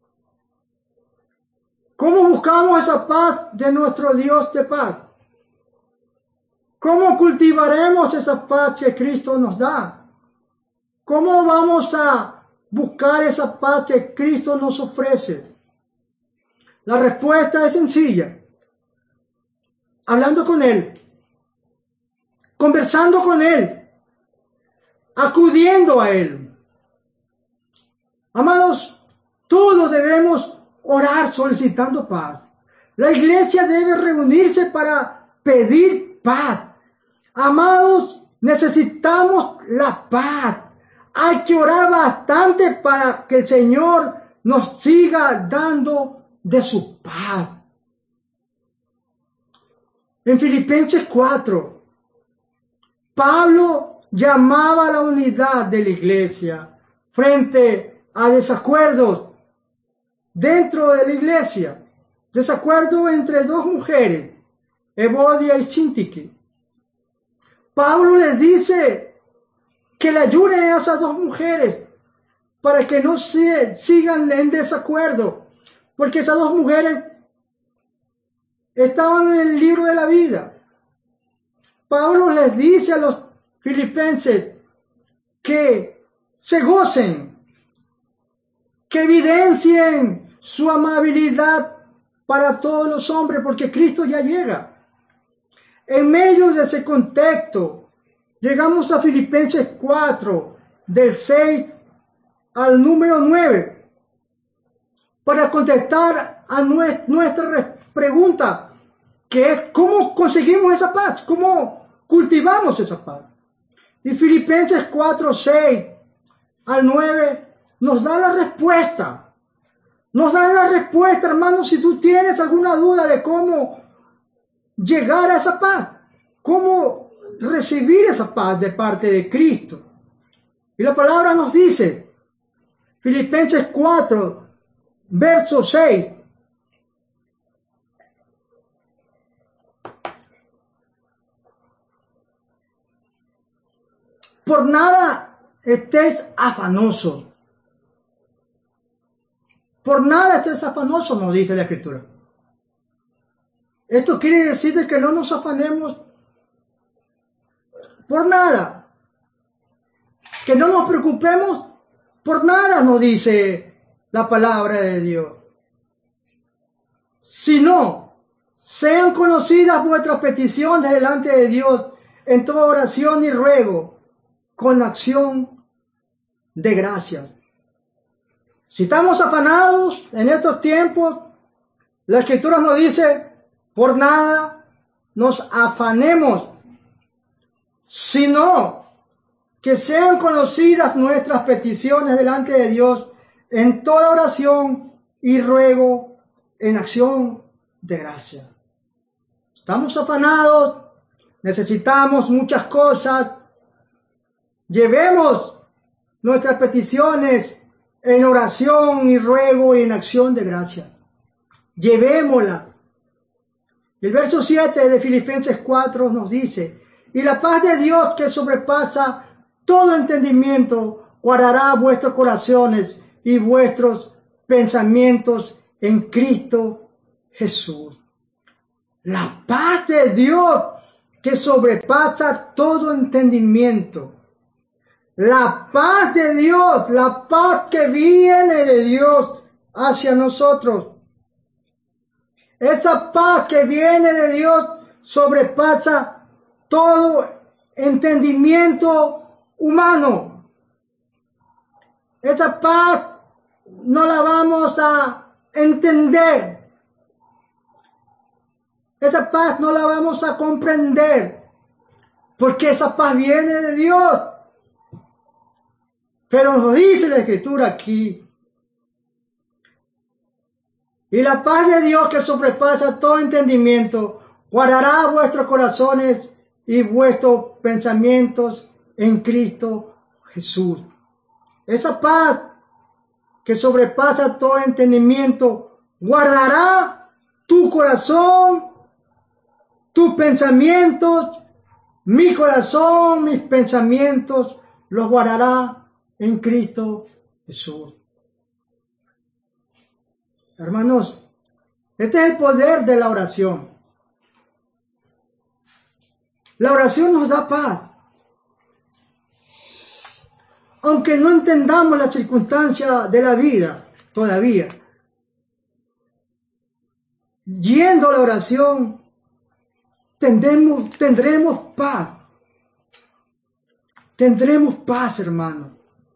¿Cómo buscamos esa paz de nuestro Dios de paz? ¿Cómo cultivaremos esa paz que Cristo nos da? ¿Cómo vamos a buscar esa paz que Cristo nos ofrece? La respuesta es sencilla. Hablando con Él, conversando con Él, acudiendo a Él. Amados, todos debemos orar solicitando paz. La iglesia debe reunirse para pedir paz. Amados, necesitamos la paz. Hay que orar bastante para que el Señor nos siga dando de su paz. En Filipenses cuatro, Pablo llamaba a la unidad de la iglesia frente a desacuerdos dentro de la iglesia. Desacuerdo entre dos mujeres, Evodia y Síntique. Pablo les dice que le ayuden a esas dos mujeres para que no se, sigan en desacuerdo, porque esas dos mujeres estaban en el libro de la vida. Pablo les dice a los filipenses que se gocen, que evidencien su amabilidad para todos los hombres, porque Cristo ya llega. En medio de ese contexto, llegamos a Filipenses cuatro, del seis al número nueve. para contestar a nuestra pregunta, que es ¿cómo conseguimos esa paz? ¿Cómo cultivamos esa paz? Y Filipenses cuatro, seis al nueve nos da la respuesta. Nos da la respuesta, hermano, si tú tienes alguna duda de cómo llegar a esa paz, cómo recibir esa paz de parte de Cristo. Y la palabra nos dice, Filipenses cuatro, verso seis, por nada estés afanosos. Por nada estés afanosos, nos dice la Escritura. Esto quiere decir que no nos afanemos por nada. Que no nos preocupemos por nada, nos dice la palabra de Dios. Sino, sean conocidas vuestras peticiones delante de Dios en toda oración y ruego, con acción de gracias. Si estamos afanados en estos tiempos, la Escritura nos dice, por nada nos afanemos, sino que sean conocidas nuestras peticiones delante de Dios en toda oración y ruego en acción de gracia. Estamos afanados, necesitamos muchas cosas. Llevemos nuestras peticiones en oración y ruego y en acción de gracia. Llevémosla. El verso siete de Filipenses cuatro nos dice, y la paz de Dios que sobrepasa todo entendimiento guardará vuestros corazones y vuestros pensamientos en Cristo Jesús. La paz de Dios que sobrepasa todo entendimiento. La paz de Dios, la paz que viene de Dios hacia nosotros. Esa paz que viene de Dios sobrepasa todo entendimiento humano. Esa paz no la vamos a entender. Esa paz no la vamos a comprender. Porque esa paz viene de Dios. Pero nos dice la Escritura aquí. Y la paz de Dios que sobrepasa todo entendimiento, guardará vuestros corazones y vuestros pensamientos en Cristo Jesús. Esa paz que sobrepasa todo entendimiento, guardará tu corazón, tus pensamientos, mi corazón, mis pensamientos, los guardará en Cristo Jesús. Hermanos, este es el poder de la oración. La oración nos da paz. Aunque no entendamos las circunstancias de la vida todavía, yendo a la oración, tendremos, tendremos paz. Tendremos paz, hermano.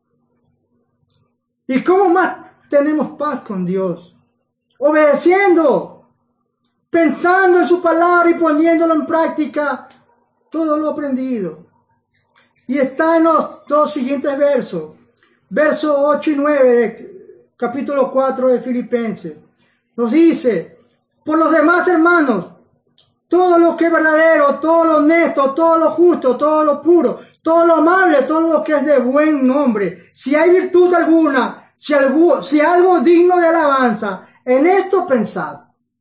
¿Y cómo más tenemos paz con Dios? Obedeciendo, pensando en su palabra y poniéndolo en práctica todo lo aprendido. Y está en los dos siguientes versos, versos ocho y nueve de capítulo cuatro de Filipenses. Nos dice, por los demás hermanos, todo lo que es verdadero, todo lo honesto, todo lo justo, todo lo puro, todo lo amable, todo lo que es de buen nombre, si hay virtud alguna, si algo, si algo digno de alabanza, en esto pensad.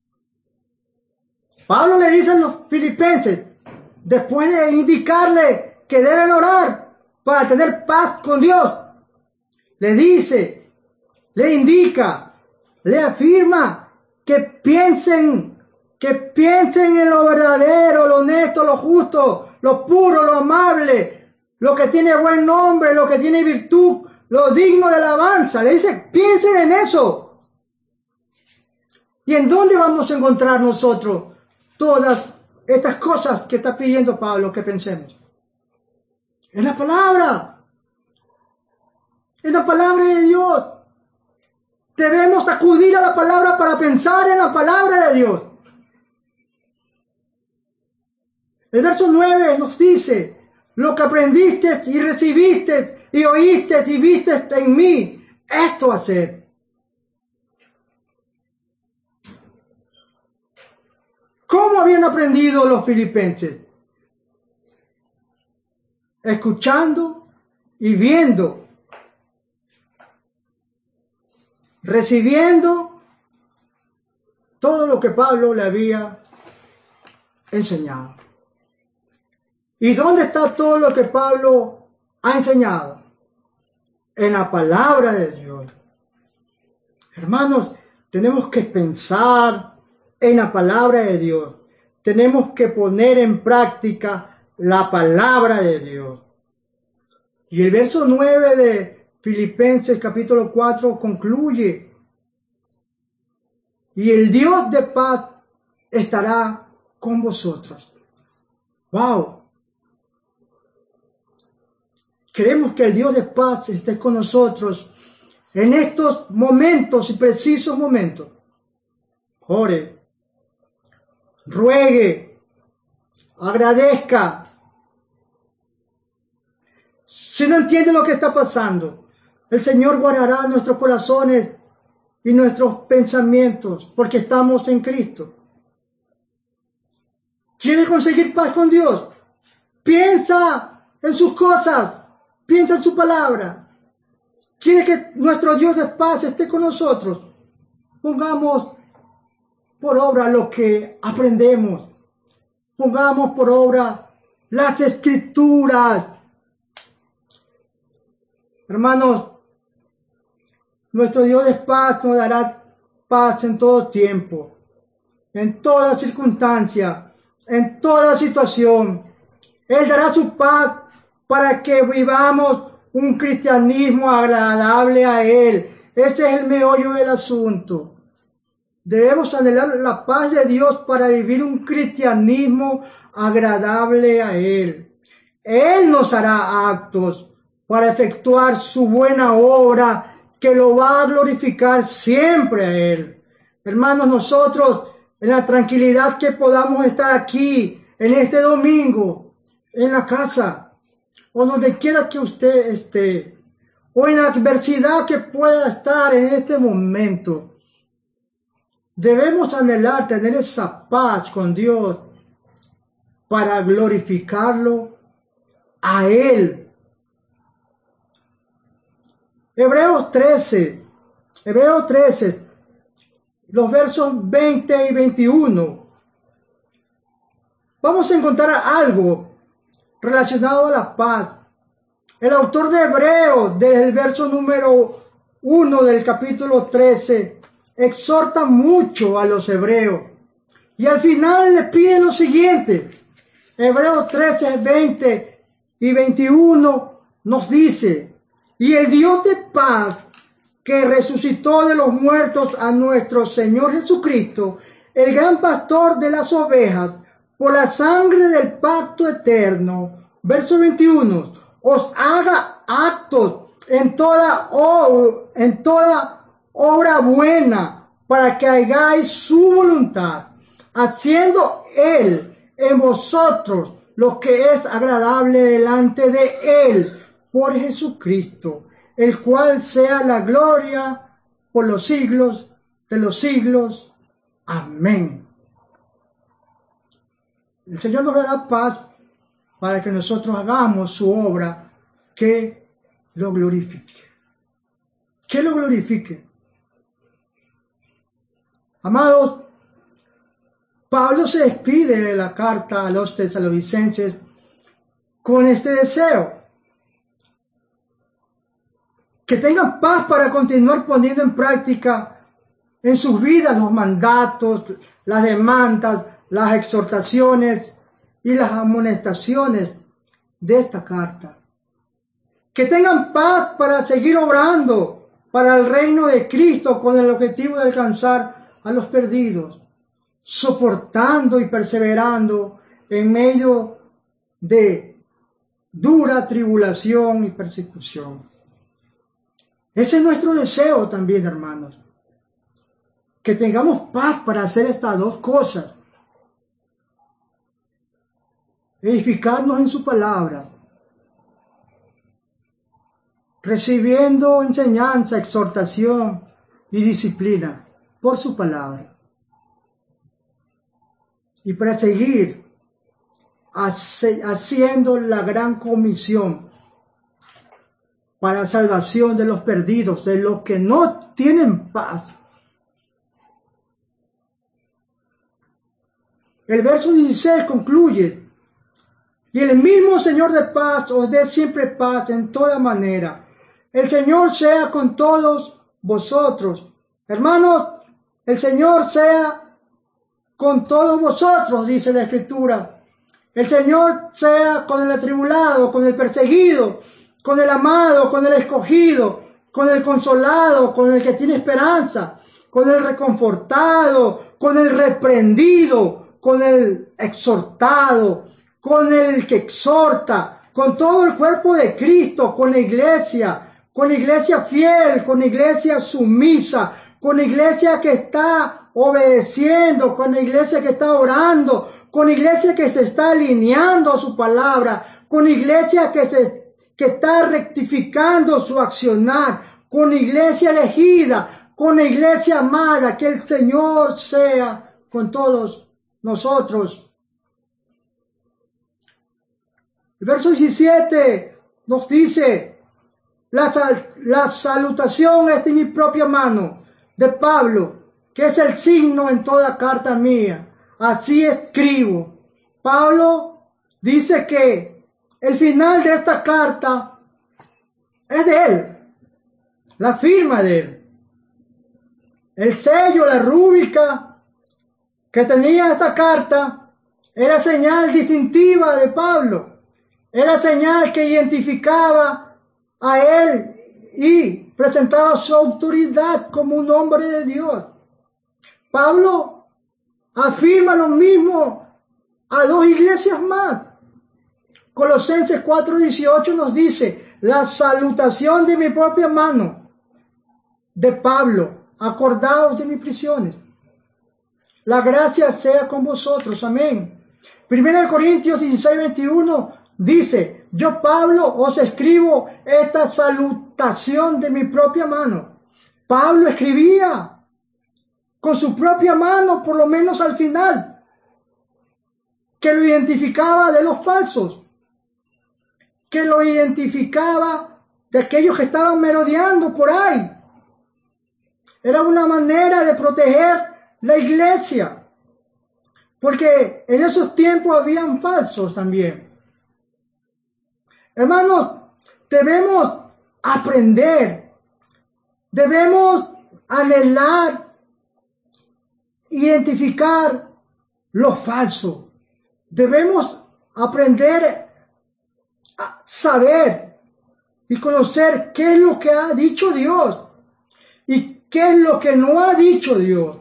Pablo le dice a los filipenses, después de indicarle que deben orar para tener paz con Dios, le dice, le indica, le afirma que piensen, que piensen en lo verdadero, lo honesto, lo justo, lo puro, lo amable, lo que tiene buen nombre, lo que tiene virtud, lo digno de alabanza. Le dice, piensen en eso. ¿Y en dónde vamos a encontrar nosotros todas estas cosas que está pidiendo Pablo que pensemos? En la palabra. En la palabra de Dios. Debemos acudir a la palabra para pensar en la palabra de Dios. El verso nueve nos dice, lo que aprendiste y recibiste y oíste y viste en mí, esto hacer. ¿Cómo habían aprendido los filipenses? Escuchando y viendo, recibiendo todo lo que Pablo le había enseñado. ¿Y dónde está todo lo que Pablo ha enseñado? En la palabra de Dios. Hermanos, tenemos que pensar en la palabra de Dios. Tenemos que poner en práctica la palabra de Dios. Y el verso nueve de Filipenses capítulo cuatro concluye: y el Dios de paz estará con vosotros. ¡Wow! Queremos que el Dios de paz esté con nosotros en estos momentos y precisos momentos. Ore, ruegue, agradezca. Si no entiende lo que está pasando, el Señor guardará nuestros corazones y nuestros pensamientos, porque estamos en Cristo. ¿Quiere conseguir paz con Dios? Piensa en sus cosas, piensa en su palabra. ¿Quiere que nuestro Dios de paz esté con nosotros? Pongamos por obra lo que aprendemos. Pongamos por obra las Escrituras. Hermanos, nuestro Dios de paz nos dará paz en todo tiempo, en toda circunstancia, en toda situación. Él dará su paz para que vivamos un cristianismo agradable a Él. Ese es el meollo del asunto. Debemos anhelar la paz de Dios para vivir un cristianismo agradable a Él. Él nos hará actos para efectuar su buena obra, que lo va a glorificar siempre a Él. Hermanos, nosotros, en la tranquilidad que podamos estar aquí, en este domingo, en la casa, o donde quiera que usted esté, o en la adversidad que pueda estar en este momento, debemos anhelar tener esa paz con Dios para glorificarlo a Él. Hebreos trece, Hebreos trece, los versos veinte y veintiuno. Vamos a encontrar algo relacionado a la paz. El autor de Hebreos, desde el verso número uno del capítulo trece, exhorta mucho a los hebreos. Y al final le pide lo siguiente. Hebreos trece, veinte y veintiuno nos dice: y el Dios de paz, que resucitó de los muertos a nuestro Señor Jesucristo, el gran pastor de las ovejas, por la sangre del pacto eterno, verso veintiuno, os haga actos en toda, oh, en toda obra buena, para que hagáis su voluntad, haciendo Él en vosotros lo que es agradable delante de Él, por Jesucristo, el cual sea la gloria por los siglos de los siglos. Amén. El Señor nos dará paz para que nosotros hagamos su obra que lo glorifique. Que lo glorifique. Amados, Pablo se despide de la carta a los tesalonicenses con este deseo: que tengan paz para continuar poniendo en práctica en sus vidas los mandatos, las demandas, las exhortaciones y las amonestaciones de esta carta. Que tengan paz para seguir obrando para el reino de Cristo con el objetivo de alcanzar a los perdidos, soportando y perseverando en medio de dura tribulación y persecución. Ese es nuestro deseo también, hermanos. que tengamos paz para hacer estas dos cosas. Edificarnos en su palabra, recibiendo enseñanza, exhortación y disciplina por su palabra. Y para seguir haciendo la gran comisión para la salvación de los perdidos, de los que no tienen paz. El verso dieciséis concluye: y el mismo Señor de paz os dé siempre paz en toda manera. El Señor sea con todos vosotros. Hermanos, el Señor sea con todos vosotros, dice la Escritura. El Señor sea con el atribulado, con el perseguido, con el amado, con el escogido, con el consolado, con el que tiene esperanza, con el reconfortado, con el reprendido, con el exhortado, con el que exhorta, con todo el cuerpo de Cristo, con la iglesia, con la iglesia fiel, con la iglesia sumisa, con la iglesia que está obedeciendo, con la iglesia que está orando, con la iglesia que se está alineando a su palabra, con la iglesia que, se, que está rectificando su accionar, con la iglesia elegida, con la iglesia amada. Que el Señor sea con todos nosotros. El verso diecisiete nos dice: la, sal, la salutación es de mi propia mano, de Pablo, que es el signo en toda carta mía. Así escribo. Pablo dice que el final de esta carta es de él, la firma de él. El sello, la rúbrica que tenía esta carta era señal distintiva de Pablo. Era señal que identificaba a él y presentaba su autoridad como un hombre de Dios. Pablo afirma lo mismo a dos iglesias más. Colosenses cuatro dieciocho nos dice: la salutación de mi propia mano, de Pablo, acordaos de mis prisiones. La gracia sea con vosotros. Amén. Primera de Corintios dieciséis veintiuno dice: yo, Pablo, os escribo esta salutación de mi propia mano. Pablo escribía con su propia mano, por lo menos al final, que lo identificaba de los falsos, que lo identificaba de aquellos que estaban merodeando por ahí. Era una manera de proteger la iglesia, porque en esos tiempos habían falsos también. Hermanos, debemos aprender, debemos anhelar, identificar lo falso. Debemos aprender a saber y conocer qué es lo que ha dicho Dios y qué es lo que no ha dicho Dios.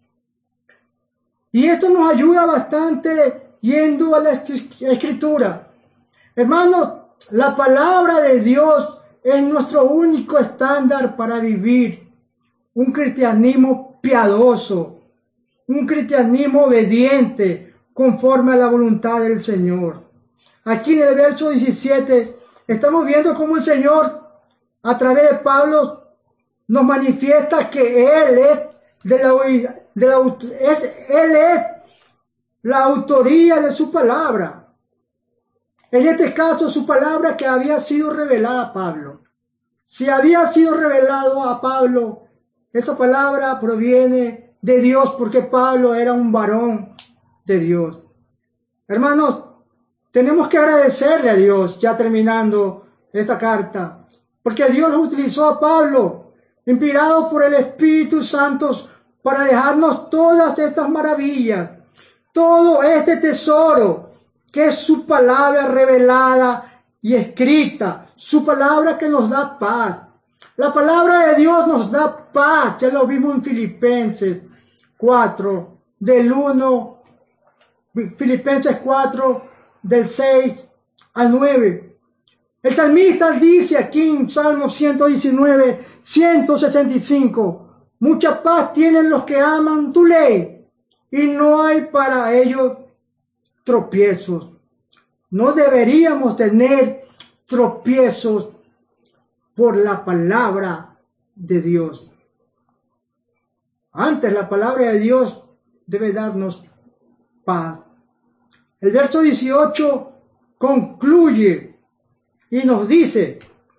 Y esto nos ayuda bastante yendo a la Escritura. Hermanos, la palabra de Dios es nuestro único estándar para vivir un cristianismo piadoso, un cristianismo obediente, conforme a la voluntad del Señor. Aquí en el verso diecisiete estamos viendo cómo el Señor, a través de Pablo, nos manifiesta que Él es de la, de la, es, Él es la autoría de su palabra. En este caso, su palabra que había sido revelada a Pablo. Si había sido revelado a Pablo, esa palabra proviene de Dios, porque Pablo era un varón de Dios. Hermanos, tenemos que agradecerle a Dios, ya terminando esta carta, porque Dios utilizó a Pablo, inspirado por el Espíritu Santo, para dejarnos todas estas maravillas, todo este tesoro, que es su palabra revelada y escrita, su palabra que nos da paz. La palabra de Dios nos da paz, ya lo vimos en Filipenses cuatro, del uno, Filipenses cuatro, del seis al nueve. El salmista dice aquí en Salmo ciento diecinueve, ciento sesenta y cinco, Mucha paz tienen los que aman tu ley, y no hay para ellos tropiezos. No deberíamos tener tropiezos por la palabra de Dios. Antes, la palabra de Dios debe darnos paz. El verso dieciocho concluye y nos dice: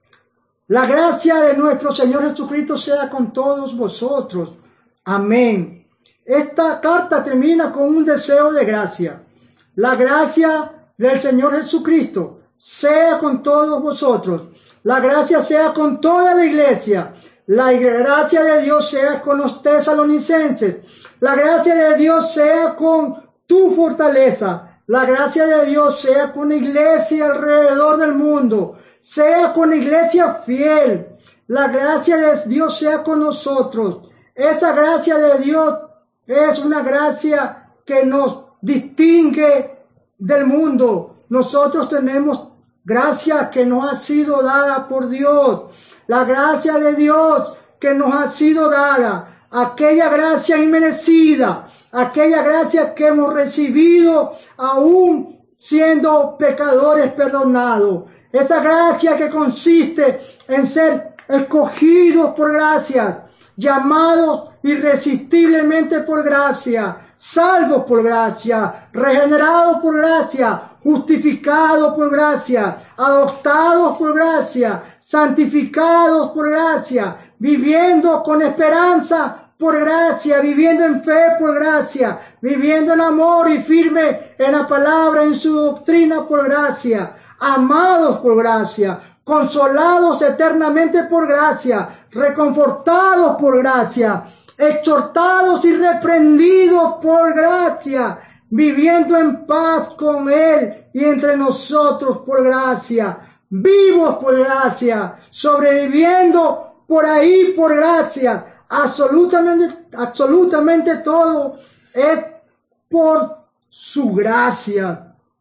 la gracia de nuestro Señor Jesucristo sea con todos vosotros. Amén. Esta carta termina con un deseo de gracia. La gracia del Señor Jesucristo sea con todos vosotros. La gracia sea con toda la iglesia. La gracia de Dios sea con los tesalonicenses. La gracia de Dios sea con tu fortaleza. La gracia de Dios sea con la iglesia alrededor del mundo. Sea con la iglesia fiel. La gracia de Dios sea con nosotros. Esa gracia de Dios es una gracia que nos distingue del mundo. Nosotros tenemos gracia que nos ha sido dada por Dios. La gracia de Dios que nos ha sido dada. Aquella gracia inmerecida. Aquella gracia que hemos recibido aún siendo pecadores perdonados. Esa gracia que consiste en ser escogidos por gracia, llamados irresistiblemente por gracia, salvos por gracia, regenerados por gracia, justificados por gracia, adoptados por gracia, santificados por gracia, viviendo con esperanza por gracia, viviendo en fe por gracia, viviendo en amor y firme en la palabra, en su doctrina por gracia, amados por gracia, consolados eternamente por gracia, reconfortados por gracia, exhortados y reprendidos por gracia, viviendo en paz con Él y entre nosotros por gracia, vivos por gracia, sobreviviendo por ahí por gracia, absolutamente, absolutamente todo es por su gracia.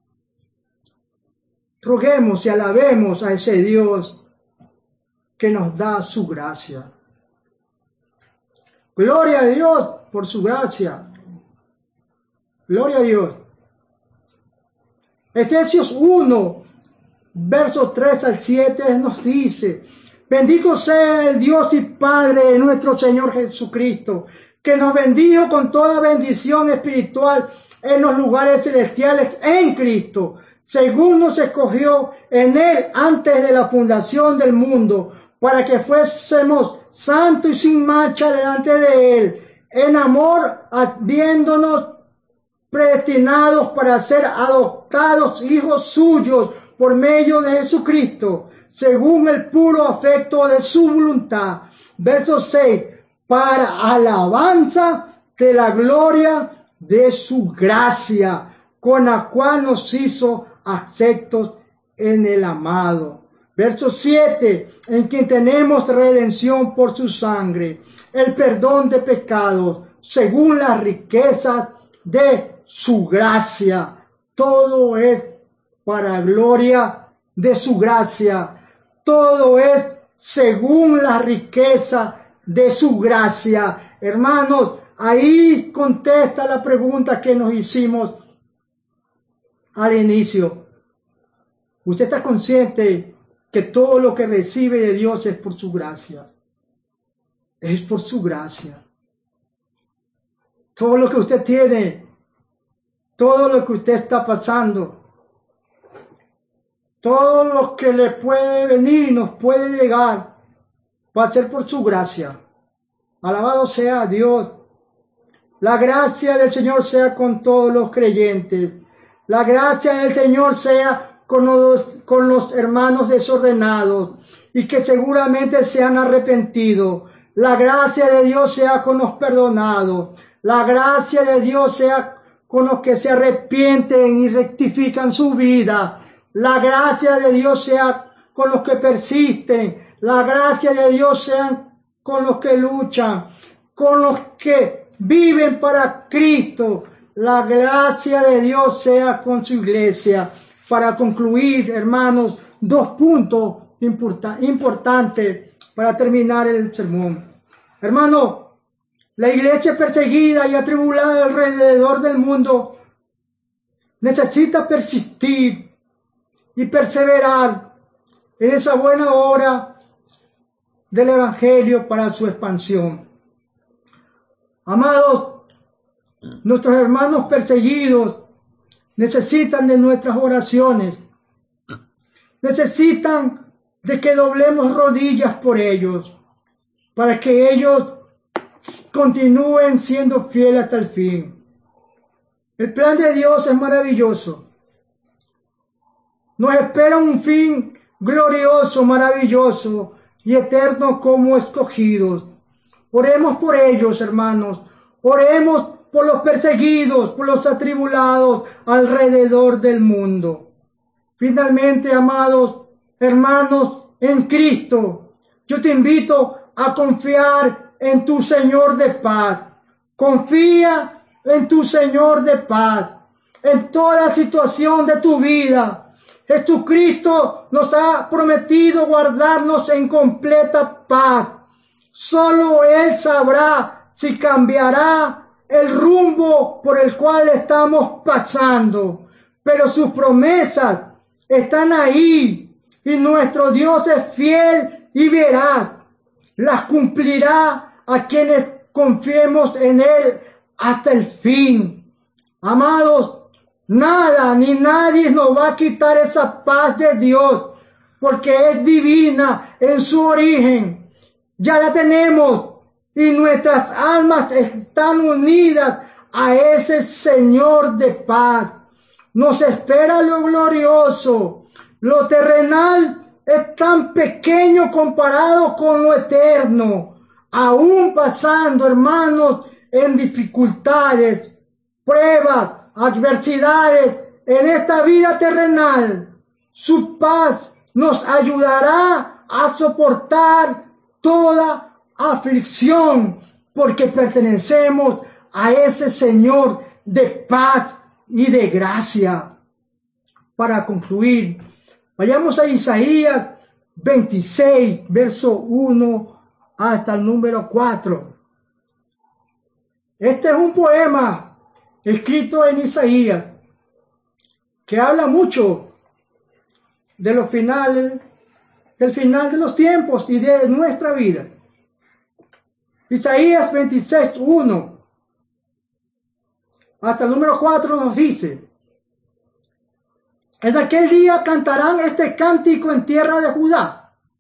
Roguemos y alabemos a ese Dios que nos da su gracia. Gloria a Dios por su gracia. Gloria a Dios. Efesios uno, versos tres al siete nos dice: bendito sea el Dios y Padre de nuestro Señor Jesucristo, que nos bendijo con toda bendición espiritual en los lugares celestiales en Cristo, según nos escogió en Él antes de la fundación del mundo, para que fuésemos santos y sin mancha delante de Él, en amor, habiéndonos predestinados para ser adoptados hijos suyos por medio de Jesucristo, según el puro afecto de su voluntad. Verso seis, para alabanza de la gloria de su gracia, con la cual nos hizo aceptos en el amado. Verso siete, en quien tenemos redención por su sangre, el perdón de pecados, según las riquezas de su gracia. Todo es para gloria de su gracia. Todo es según la riqueza de su gracia. Hermanos, ahí contesta la pregunta que nos hicimos al inicio. ¿Usted está consciente que todo lo que recibe de Dios es por su gracia? Es por su gracia. Todo lo que usted tiene, todo lo que usted está pasando, todo lo que le puede venir y nos puede llegar, va a ser por su gracia. Alabado sea Dios. La gracia del Señor sea con todos los creyentes. La gracia del Señor sea con los, con los hermanos desordenados y que seguramente se han arrepentido. La gracia de Dios sea con los perdonados. La gracia de Dios sea con los que se arrepienten y rectifican su vida. La gracia de Dios sea con los que persisten. La gracia de Dios sea con los que luchan, con los que viven para Cristo. La gracia de Dios sea con su iglesia. Para concluir, hermanos, dos puntos importa- importantes para terminar el sermón. Hermano, La iglesia perseguida y atribulada alrededor del mundo necesita persistir y perseverar en esa buena obra del Evangelio para su expansión. Amados, nuestros hermanos perseguidos necesitan de nuestras oraciones, necesitan de que doblemos rodillas por ellos, para que ellos continúen siendo fieles hasta el fin. El plan de Dios es maravilloso. Nos espera un fin glorioso, maravilloso y eterno como escogidos. Oremos por ellos, hermanos. Oremos por los perseguidos, por los atribulados alrededor del mundo. Finalmente, amados hermanos en Cristo, yo te invito a confiar en tu Señor de paz. Confía en tu Señor de paz. En toda situación de tu vida, Jesucristo nos ha prometido guardarnos en completa paz. Solo Él sabrá si cambiará el rumbo por el cual estamos pasando. Pero sus promesas están ahí y nuestro Dios es fiel y veraz. Las cumplirá a quienes confiemos en Él hasta el fin. Amados, nada ni nadie nos va a quitar esa paz de Dios, porque es divina en su origen. Ya la tenemos y nuestras almas están unidas a ese Señor de paz. Nos espera lo glorioso. Lo terrenal es tan pequeño comparado con lo eterno. Aún pasando, hermanos, en dificultades, pruebas, adversidades en esta vida terrenal, su paz nos ayudará a soportar toda aflicción, porque pertenecemos a ese Señor de paz y de gracia. Para concluir, vayamos a Isaías veintiséis, verso uno hasta el número cuatro. Este es un poema escrito en Isaías que habla mucho de los finales, del final de los tiempos y de nuestra vida. Isaías veintiséis, uno hasta el número cuatro nos dice: en aquel día cantarán este cántico en tierra de Judá.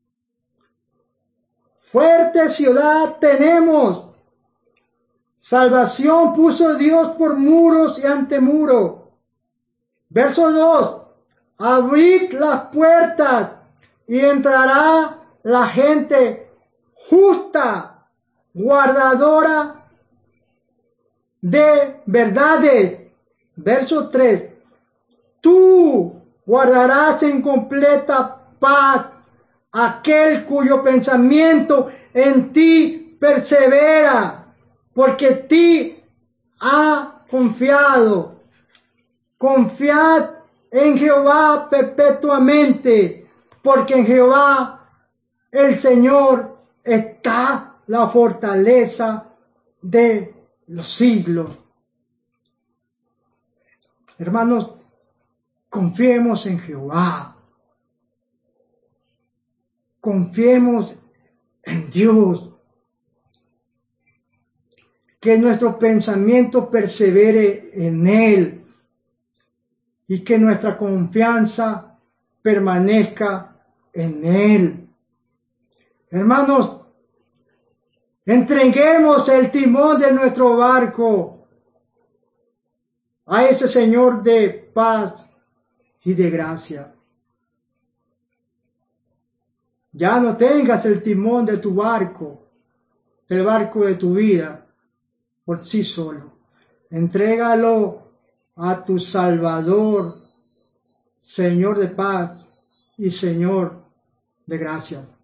Fuerte ciudad tenemos, salvación puso Dios por muros y antemuro. Verso dos, abrid las puertas y entrará la gente justa, guardadora de verdades. Verso tres, tú guardarás en completa paz aquel cuyo pensamiento en ti persevera, porque ti ha confiado. Confiad en Jehová perpetuamente, porque en Jehová el Señor está la fortaleza de los siglos. Hermanos, confiemos en Jehová. Confiemos en Dios. Que nuestro pensamiento persevere en Él y que nuestra confianza permanezca en Él. Hermanos, entreguemos el timón de nuestro barco a ese Señor de paz y de gracia. Ya no tengas el timón de tu barco, el barco de tu vida, por sí solo. Entrégalo a tu Salvador, Señor de paz y Señor de gracia.